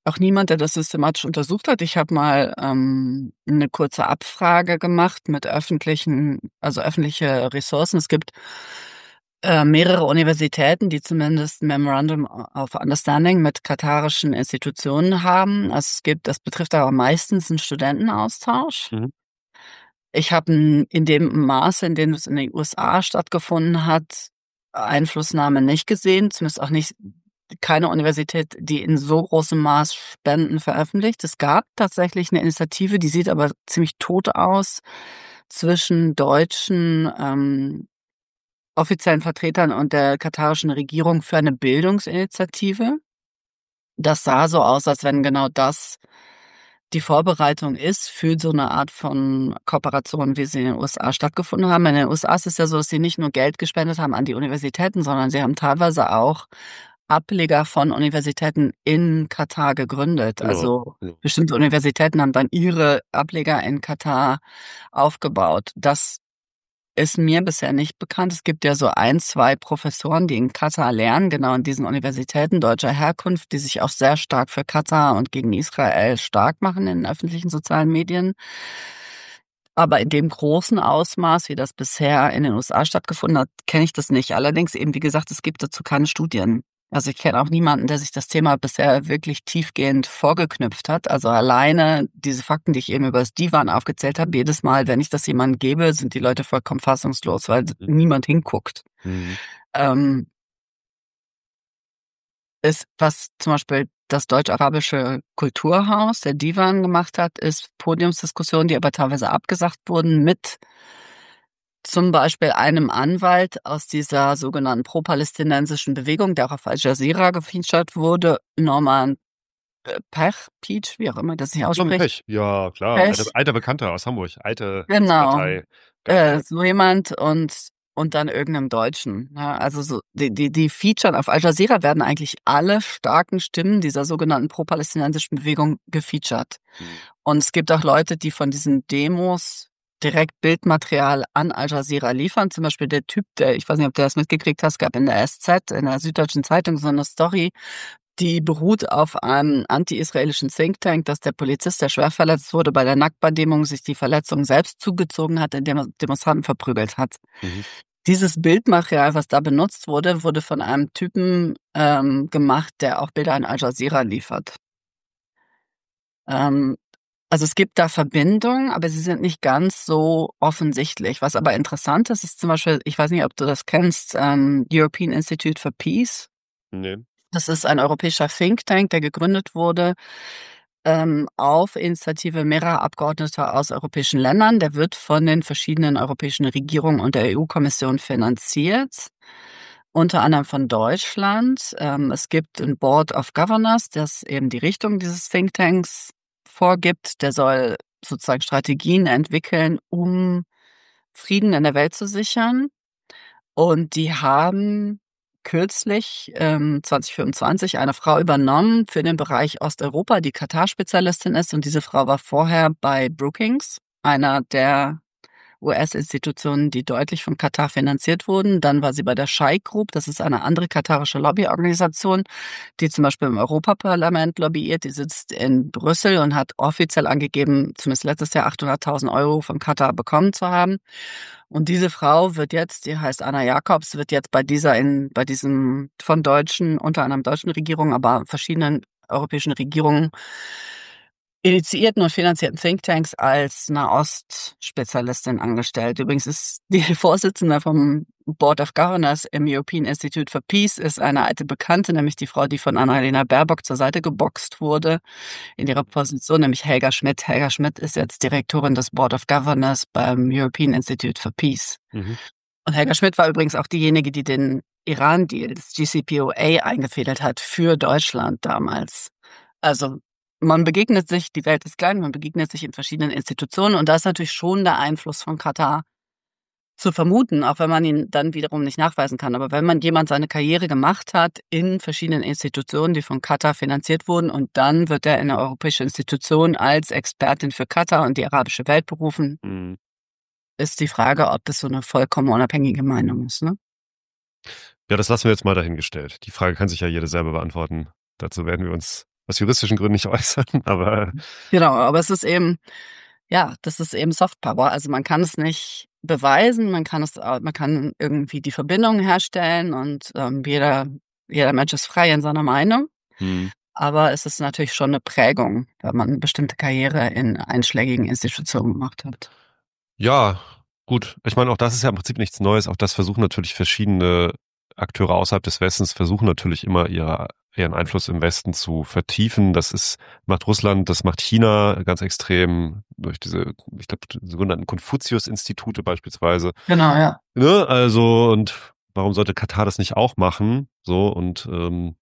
auch niemand, der das systematisch untersucht hat. Ich habe mal ähm, eine kurze Abfrage gemacht mit öffentlichen, also öffentliche Ressourcen. Es gibt äh, mehrere Universitäten, die zumindest ein Memorandum of Understanding mit katarischen Institutionen haben. Also es gibt, das betrifft aber meistens einen Studentenaustausch. Mhm. Ich habe in dem Maße, in dem es in den U S A stattgefunden hat, Einflussnahme nicht gesehen, zumindest auch nicht keine Universität, die in so großem Maß Spenden veröffentlicht. Es gab tatsächlich eine Initiative, die sieht aber ziemlich tot aus, zwischen deutschen ähm, offiziellen Vertretern und der katarischen Regierung für eine Bildungsinitiative. Das sah so aus, als wenn genau das die Vorbereitung ist für so eine Art von Kooperation, wie sie in den U S A stattgefunden haben. In den U S A ist es ja so, dass sie nicht nur Geld gespendet haben an die Universitäten, sondern sie haben teilweise auch Ableger von Universitäten in Katar gegründet. Genau. Also Genau. bestimmte Universitäten haben dann ihre Ableger in Katar aufgebaut. Das ist mir bisher nicht bekannt. Es gibt ja so ein, zwei Professoren, die in Katar lernen, genau in diesen Universitäten deutscher Herkunft, die sich auch sehr stark für Katar und gegen Israel stark machen in den öffentlichen sozialen Medien. Aber in dem großen Ausmaß, wie das bisher in den U S A stattgefunden hat, kenne ich das nicht. Allerdings eben, wie gesagt, es gibt dazu keine Studien. Also ich kenne auch niemanden, der sich das Thema bisher wirklich tiefgehend vorgeknüpft hat. Also alleine diese Fakten, die ich eben über das Divan aufgezählt habe, jedes Mal, wenn ich das jemandem gebe, sind die Leute vollkommen fassungslos, weil Mhm. niemand hinguckt. Mhm. Ähm, ist, was zum Beispiel das Deutsch-Arabische Kulturhaus, der Divan, gemacht hat, ist Podiumsdiskussionen, die aber teilweise abgesagt wurden, mit zum Beispiel einem Anwalt aus dieser sogenannten pro-palästinensischen Bewegung, der auch auf Al Jazeera gefeatured wurde, Norman äh, Pech, Peach, wie auch immer das sich Norman ausspricht. Pech, ja klar, alter, Pech, alter Bekannter aus Hamburg, alte genau. Partei. Äh, so jemand und und dann irgendeinem Deutschen. Ne? Also so die, die, die Featuren auf Al Jazeera werden eigentlich alle starken Stimmen dieser sogenannten pro-palästinensischen Bewegung gefeatured. Mhm. Und es gibt auch Leute, die von diesen Demos direkt Bildmaterial an Al Jazeera liefern. Zum Beispiel der Typ, der, ich weiß nicht, ob du das mitgekriegt hast, gab in der S Z, in der Süddeutschen Zeitung so eine Story, die beruht auf einem anti-israelischen Think Tank, dass der Polizist, der schwer verletzt wurde bei der Nakba-Demo, sich die Verletzung selbst zugezogen hat, indem er Demonstranten verprügelt hat. Mhm. Dieses Bildmaterial, was da benutzt wurde, wurde von einem Typen ähm, gemacht, der auch Bilder an Al Jazeera liefert. Ähm, also es gibt da Verbindungen, aber sie sind nicht ganz so offensichtlich. Was aber interessant ist, ist zum Beispiel, ich weiß nicht, ob du das kennst, ähm, European Institute for Peace. Nee. Das ist ein europäischer Think Tank, der gegründet wurde ähm, auf Initiative mehrerer Abgeordneter aus europäischen Ländern. Der wird von den verschiedenen europäischen Regierungen und der E U-Kommission finanziert, unter anderem von Deutschland. Ähm, es gibt ein Board of Governors, das eben die Richtung dieses Think Tanks vorgibt. Der soll sozusagen Strategien entwickeln, um Frieden in der Welt zu sichern. Und die haben kürzlich, ähm, zwanzig fünfundzwanzig, eine Frau übernommen für den Bereich Osteuropa, die Katar-Spezialistin ist. Und diese Frau war vorher bei Brookings, einer der U S-Institutionen, die deutlich von Katar finanziert wurden. Dann war sie bei der Scheich Group, das ist eine andere katarische Lobbyorganisation, die zum Beispiel im Europaparlament lobbyiert. Die sitzt in Brüssel und hat offiziell angegeben, zumindest letztes Jahr achthunderttausend Euro von Katar bekommen zu haben. Und diese Frau wird jetzt, die heißt Anna Jacobs, wird jetzt bei dieser in, bei diesem von deutschen, unter anderem deutschen Regierungen, aber verschiedenen europäischen Regierungen initiierten und finanzierten Thinktanks als Nahost-Spezialistin angestellt. Übrigens ist die Vorsitzende vom Board of Governors im European Institute for Peace ist eine alte Bekannte, nämlich die Frau, die von Annalena Baerbock zur Seite geboxt wurde in ihrer Position, nämlich Helga Schmidt. Helga Schmidt ist jetzt Direktorin des Board of Governors beim European Institute for Peace. Mhm. Und Helga Schmidt war übrigens auch diejenige, die den Iran-Deal, das J C P O A, eingefädelt hat für Deutschland damals. Also man begegnet sich, die Welt ist klein, man begegnet sich in verschiedenen Institutionen und da ist natürlich schon der Einfluss von Katar zu vermuten, auch wenn man ihn dann wiederum nicht nachweisen kann. Aber wenn man jemand seine Karriere gemacht hat in verschiedenen Institutionen, die von Katar finanziert wurden und dann wird er in eine europäische Institution als Expertin für Katar und die arabische Welt berufen, Mhm. ist die Frage, ob das so eine vollkommen unabhängige Meinung ist, ne? Ja, das lassen wir jetzt mal dahingestellt. Die Frage kann sich ja jeder selber beantworten. Dazu werden wir uns aus juristischen Gründen nicht äußern, aber Genau, aber es ist eben, ja, das ist eben Softpower. Also man kann es nicht beweisen, man kann es, äh, man kann irgendwie die Verbindung herstellen und ähm, jeder, jeder Mensch ist frei in seiner Meinung. hm. Aber es ist natürlich schon eine Prägung, wenn man eine bestimmte Karriere in einschlägigen Institutionen gemacht hat. Ja, gut. Ich meine, auch das ist ja im Prinzip nichts Neues. Auch das versuchen natürlich verschiedene Akteure außerhalb des Westens, versuchen natürlich immer ihre, ihren Einfluss im Westen zu vertiefen. Das ist, macht Russland, das macht China ganz extrem durch diese, ich glaube, sogenannten Konfuzius-Institute beispielsweise. Genau, ja. Ne? Also, und warum sollte Katar das nicht auch machen? So, und ähm,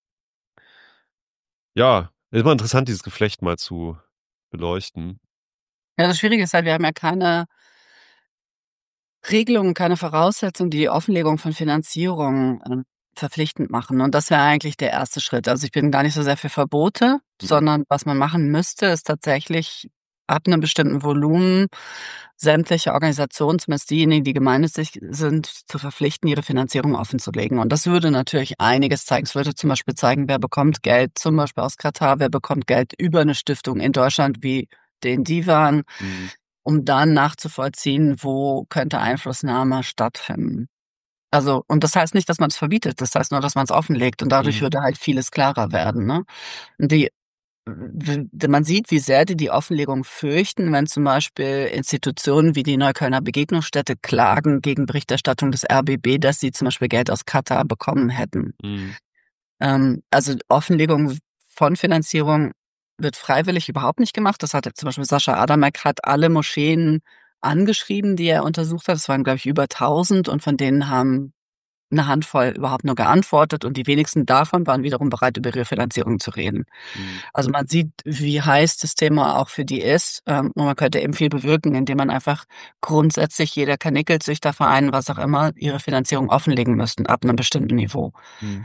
ja, ist immer interessant, dieses Geflecht mal zu beleuchten. Ja, das Schwierige ist halt, wir haben ja keine Regelungen, keine Voraussetzungen, die die Offenlegung von Finanzierung, ähm, verpflichtend machen. Und das wäre eigentlich der erste Schritt. Also, ich bin gar nicht so sehr für Verbote, Mhm. sondern was man machen müsste, ist tatsächlich ab 'nem bestimmten Volumen sämtliche Organisationen, zumindest diejenigen, die gemeinnützig sind, zu verpflichten, ihre Finanzierung offenzulegen. Und das würde natürlich einiges zeigen. Es würde zum Beispiel zeigen, wer bekommt Geld, zum Beispiel aus Katar, wer bekommt Geld über eine Stiftung in Deutschland wie den Divan, Mhm. um dann nachzuvollziehen, wo könnte Einflussnahme stattfinden. Also, und das heißt nicht, dass man es verbietet, das heißt nur, dass man es offenlegt und dadurch Mhm. würde halt vieles klarer werden, ne? Und die w man sieht, wie sehr die die Offenlegung fürchten, wenn zum Beispiel Institutionen wie die Neuköllner Begegnungsstätte klagen gegen Berichterstattung des R B B, dass sie zum Beispiel Geld aus Katar bekommen hätten. Mhm. Ähm, also Offenlegung von Finanzierung wird freiwillig überhaupt nicht gemacht. Das hat zum Beispiel Sascha Adamek hat alle Moscheen angeschrieben, die er untersucht hat. Das waren, glaube ich, über tausend und von denen haben eine Handvoll überhaupt nur geantwortet und die wenigsten davon waren wiederum bereit, über ihre Finanzierung zu reden. Mhm. Also man sieht, wie heiß das Thema auch für die ist, ähm, und man könnte eben viel bewirken, indem man einfach grundsätzlich jeder Karnickelzüchterverein, was auch immer, ihre Finanzierung offenlegen müssten ab einem bestimmten Niveau. Mhm.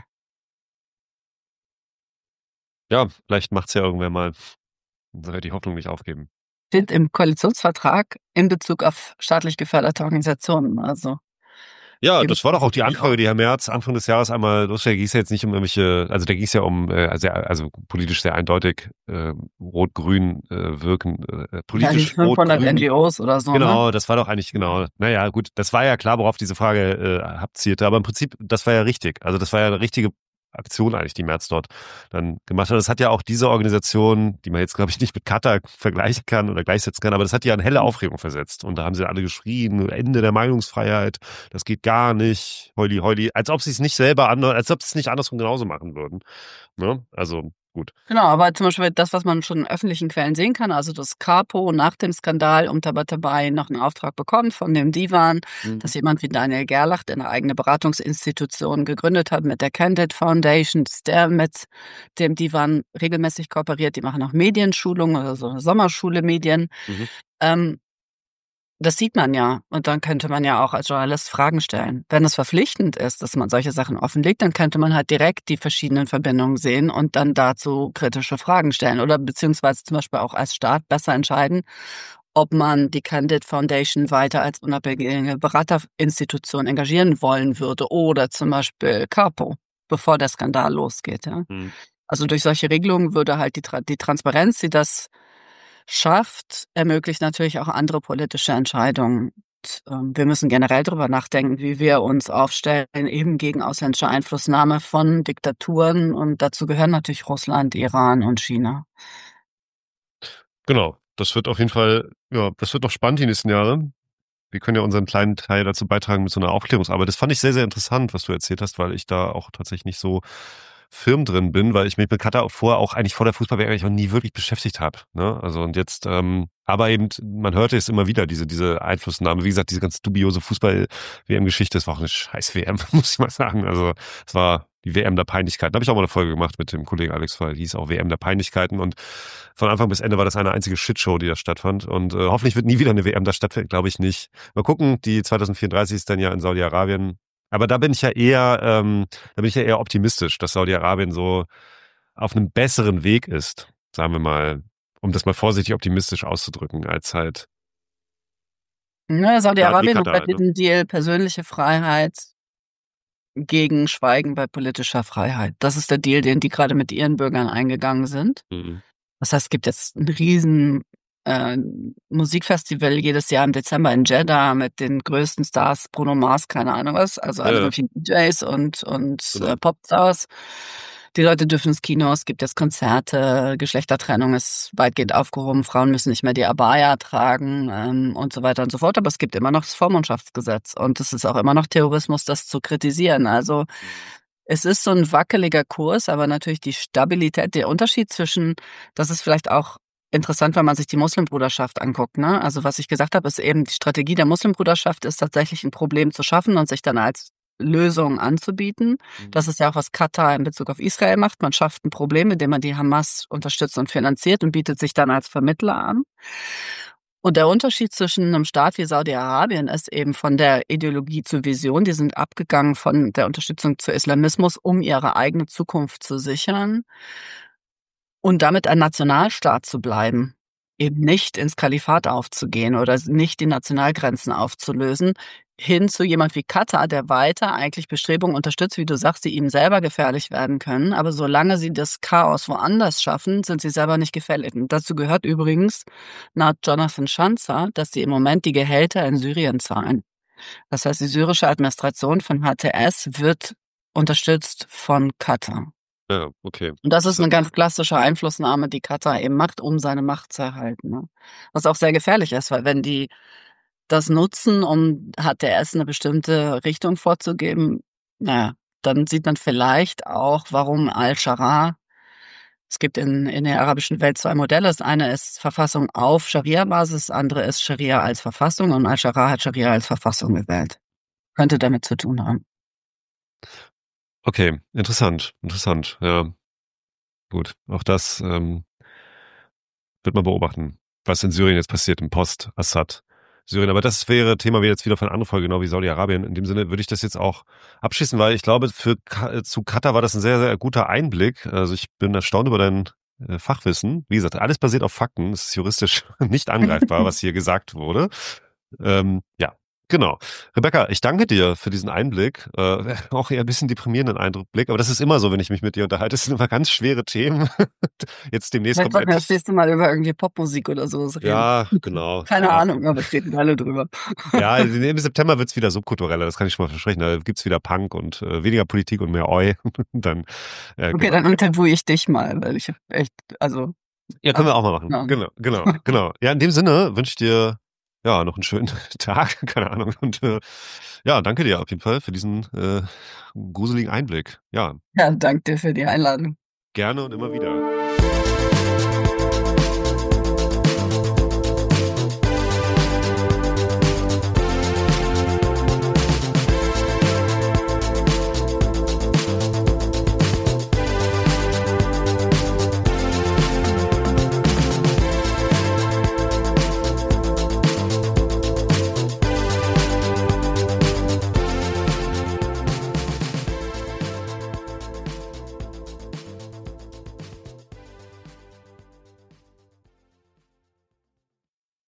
Ja, vielleicht macht's ja irgendwer mal. Man soll ja die Hoffnung nicht aufgeben. Steht im Koalitionsvertrag in Bezug auf staatlich geförderte Organisationen. Also, Ja, gebe ich das war doch auch die natürlich auch. Anfrage, die Herr Merz Anfang des Jahres einmal losstellte. Da ging es ja jetzt nicht um irgendwelche, also da ging es ja um, äh, sehr, also politisch sehr eindeutig, äh, rot-grün äh, wirken, äh, Ja, die politisch fünfhundert rot-grün. N G Os oder so, ne? Genau, das war doch eigentlich, genau. Naja, gut, das war ja klar, worauf diese Frage äh, abzielte, aber im Prinzip, das war ja richtig. Also das war ja eine richtige Aktion eigentlich, die Merz dort dann gemacht hat. Das hat ja auch diese Organisation, die man jetzt, glaube ich, nicht mit Katar vergleichen kann oder gleichsetzen kann, aber das hat ja eine helle Aufregung versetzt. Und da haben sie alle geschrien, Ende der Meinungsfreiheit, das geht gar nicht, heuli, heuli, als ob sie es nicht selber, anders, als ob sie es nicht andersrum genauso machen würden. Ne? Also, gut. Genau, aber zum Beispiel das, was man schon in öffentlichen Quellen sehen kann, also das Capo nach dem Skandal um Tabatabai noch einen Auftrag bekommt von dem Divan, Mhm. dass jemand wie Daniel Gerlach, der eine eigene Beratungsinstitution gegründet hat mit der Candid Foundation, dass der mit dem Divan regelmäßig kooperiert. Die machen auch Medienschulungen, oder so eine Sommerschule Medien. Mhm. Ähm, Das sieht man ja. Und dann könnte man ja auch als Journalist Fragen stellen. Wenn es verpflichtend ist, dass man solche Sachen offenlegt, dann könnte man halt direkt die verschiedenen Verbindungen sehen und dann dazu kritische Fragen stellen. Oder beziehungsweise zum Beispiel auch als Staat besser entscheiden, ob man die Candid Foundation weiter als unabhängige Beraterinstitution engagieren wollen würde oder zum Beispiel Capo, bevor der Skandal losgeht. Ja. Mhm. Also durch solche Regelungen würde halt die, Tra die Transparenz, die das schafft, ermöglicht natürlich auch andere politische Entscheidungen. Und, ähm, wir müssen generell darüber nachdenken, wie wir uns aufstellen, eben gegen ausländische Einflussnahme von Diktaturen. Und dazu gehören natürlich Russland, Iran und China. Genau. Das wird auf jeden Fall, ja, das wird noch spannend die nächsten Jahre. Wir können ja unseren kleinen Teil dazu beitragen mit so einer Aufklärungsarbeit. Das fand ich sehr, sehr interessant, was du erzählt hast, weil ich da auch tatsächlich nicht so firm drin bin, weil ich mich mit Katar vorher auch eigentlich vor der Fußball-W M eigentlich auch nie wirklich beschäftigt habe. Ne? Also und jetzt, ähm, aber eben, man hörte es immer wieder, diese, diese Einflussnahme. Wie gesagt, diese ganz dubiose Fußball-W M-Geschichte, das war auch eine scheiß W M, muss ich mal sagen. Also es war die W M der Peinlichkeiten. Da habe ich auch mal eine Folge gemacht mit dem Kollegen Alex, weil die hieß auch W M der Peinlichkeiten und von Anfang bis Ende war das eine einzige Shitshow, die da stattfand. Und äh, hoffentlich wird nie wieder eine W M da stattfinden, glaube ich nicht. Mal gucken, die zwanzig vierunddreißig ist dann ja in Saudi-Arabien. Aber da bin ich ja eher, ähm, da bin ich ja eher optimistisch, dass Saudi-Arabien so auf einem besseren Weg ist, sagen wir mal, um das mal vorsichtig optimistisch auszudrücken, als halt, Ja, ja, wie Saudi-Arabien hat Katar bei halt, ne? diesem Deal persönliche Freiheit gegen Schweigen bei politischer Freiheit. Das ist der Deal, den die gerade mit ihren Bürgern eingegangen sind. Mhm. Das heißt, es gibt jetzt ein riesen äh, Musikfestival jedes Jahr im Dezember in Jeddah mit den größten Stars, Bruno Mars, keine Ahnung was, also Ja, alle ja, möglichen D Js und, und genau. äh, Popstars. Die Leute dürfen ins Kino, es gibt jetzt Konzerte, Geschlechtertrennung ist weitgehend aufgehoben, Frauen müssen nicht mehr die Abaya tragen ähm, und so weiter und so fort, aber es gibt immer noch das Vormundschaftsgesetz und es ist auch immer noch Terrorismus, das zu kritisieren. Also es ist so ein wackeliger Kurs, aber natürlich die Stabilität, der Unterschied zwischen, das ist vielleicht auch interessant, wenn man sich die Muslimbruderschaft anguckt, ne? Also was ich gesagt habe, ist eben die Strategie der Muslimbruderschaft ist tatsächlich ein Problem zu schaffen und sich dann als Lösung anzubieten. Das ist ja auch, was Katar in Bezug auf Israel macht. Man schafft ein Problem, indem man die Hamas unterstützt und finanziert und bietet sich dann als Vermittler an. Und der Unterschied zwischen einem Staat wie Saudi-Arabien ist eben von der Ideologie zur Vision. Die sind abgegangen von der Unterstützung zu Islamismus, um ihre eigene Zukunft zu sichern und damit ein Nationalstaat zu bleiben. Eben nicht ins Kalifat aufzugehen oder nicht die Nationalgrenzen aufzulösen, hin zu jemand wie Katar, der weiter eigentlich Bestrebungen unterstützt, wie du sagst, die ihm selber gefährlich werden können. Aber solange sie das Chaos woanders schaffen, sind sie selber nicht gefährdet. Und dazu gehört übrigens, laut Jonathan Schanzer, dass sie im Moment die Gehälter in Syrien zahlen. Das heißt, die syrische Administration von H T S wird unterstützt von Katar. Ja, okay. Und das ist So- eine ganz klassische Einflussnahme, die Katar eben macht, um seine Macht zu erhalten, ne? Was auch sehr gefährlich ist, weil wenn die das nutzen, um H T S eine bestimmte Richtung vorzugeben, na ja, dann sieht man vielleicht auch, warum Al-Sharaa, es gibt in in der arabischen Welt zwei Modelle. Das eine ist Verfassung auf Scharia-Basis, das andere ist Scharia als Verfassung und Al-Sharaa hat Scharia als Verfassung gewählt. Könnte damit zu tun haben. Okay, interessant, interessant. Ja, gut. Auch das ähm, wird man beobachten, was in Syrien jetzt passiert, im Post-Assad. Syrien. Aber das wäre Thema wie jetzt wieder von einer anderen Folge, genau wie Saudi-Arabien. In dem Sinne würde ich das jetzt auch abschließen, weil ich glaube, für Ka- zu Katar war das ein sehr, sehr guter Einblick. Also ich bin erstaunt über dein äh, Fachwissen. Wie gesagt, alles basiert auf Fakten. Es ist juristisch nicht angreifbar, was hier gesagt wurde. Ähm, ja, genau. Rebecca, ich danke dir für diesen Einblick. Äh, auch eher ein bisschen deprimierenden Eindruckblick. Aber das ist immer so, wenn ich mich mit dir unterhalte. Das sind immer ganz schwere Themen. Jetzt demnächst Vielleicht kommt sollten wir das endlich. nächste Mal über irgendwie Popmusik oder sowas reden. Ja, genau. Keine Ja. Ahnung, aber reden alle drüber. Ja, im September wird's wieder subkultureller, das kann ich schon mal versprechen. Da gibt's wieder Punk und äh, weniger Politik und mehr Oi. Dann, äh, Okay, genau. dann interviewe ich dich mal, weil ich hab echt, also, Ja, können wir ach, auch mal machen. ja. Genau, genau, genau. Ja, in dem Sinne wünsche ich dir ja noch einen schönen Tag, keine Ahnung. Und äh, ja, danke dir auf jeden Fall für diesen äh, gruseligen Einblick. Ja, Ja, danke dir für die Einladung. gerne und immer wieder.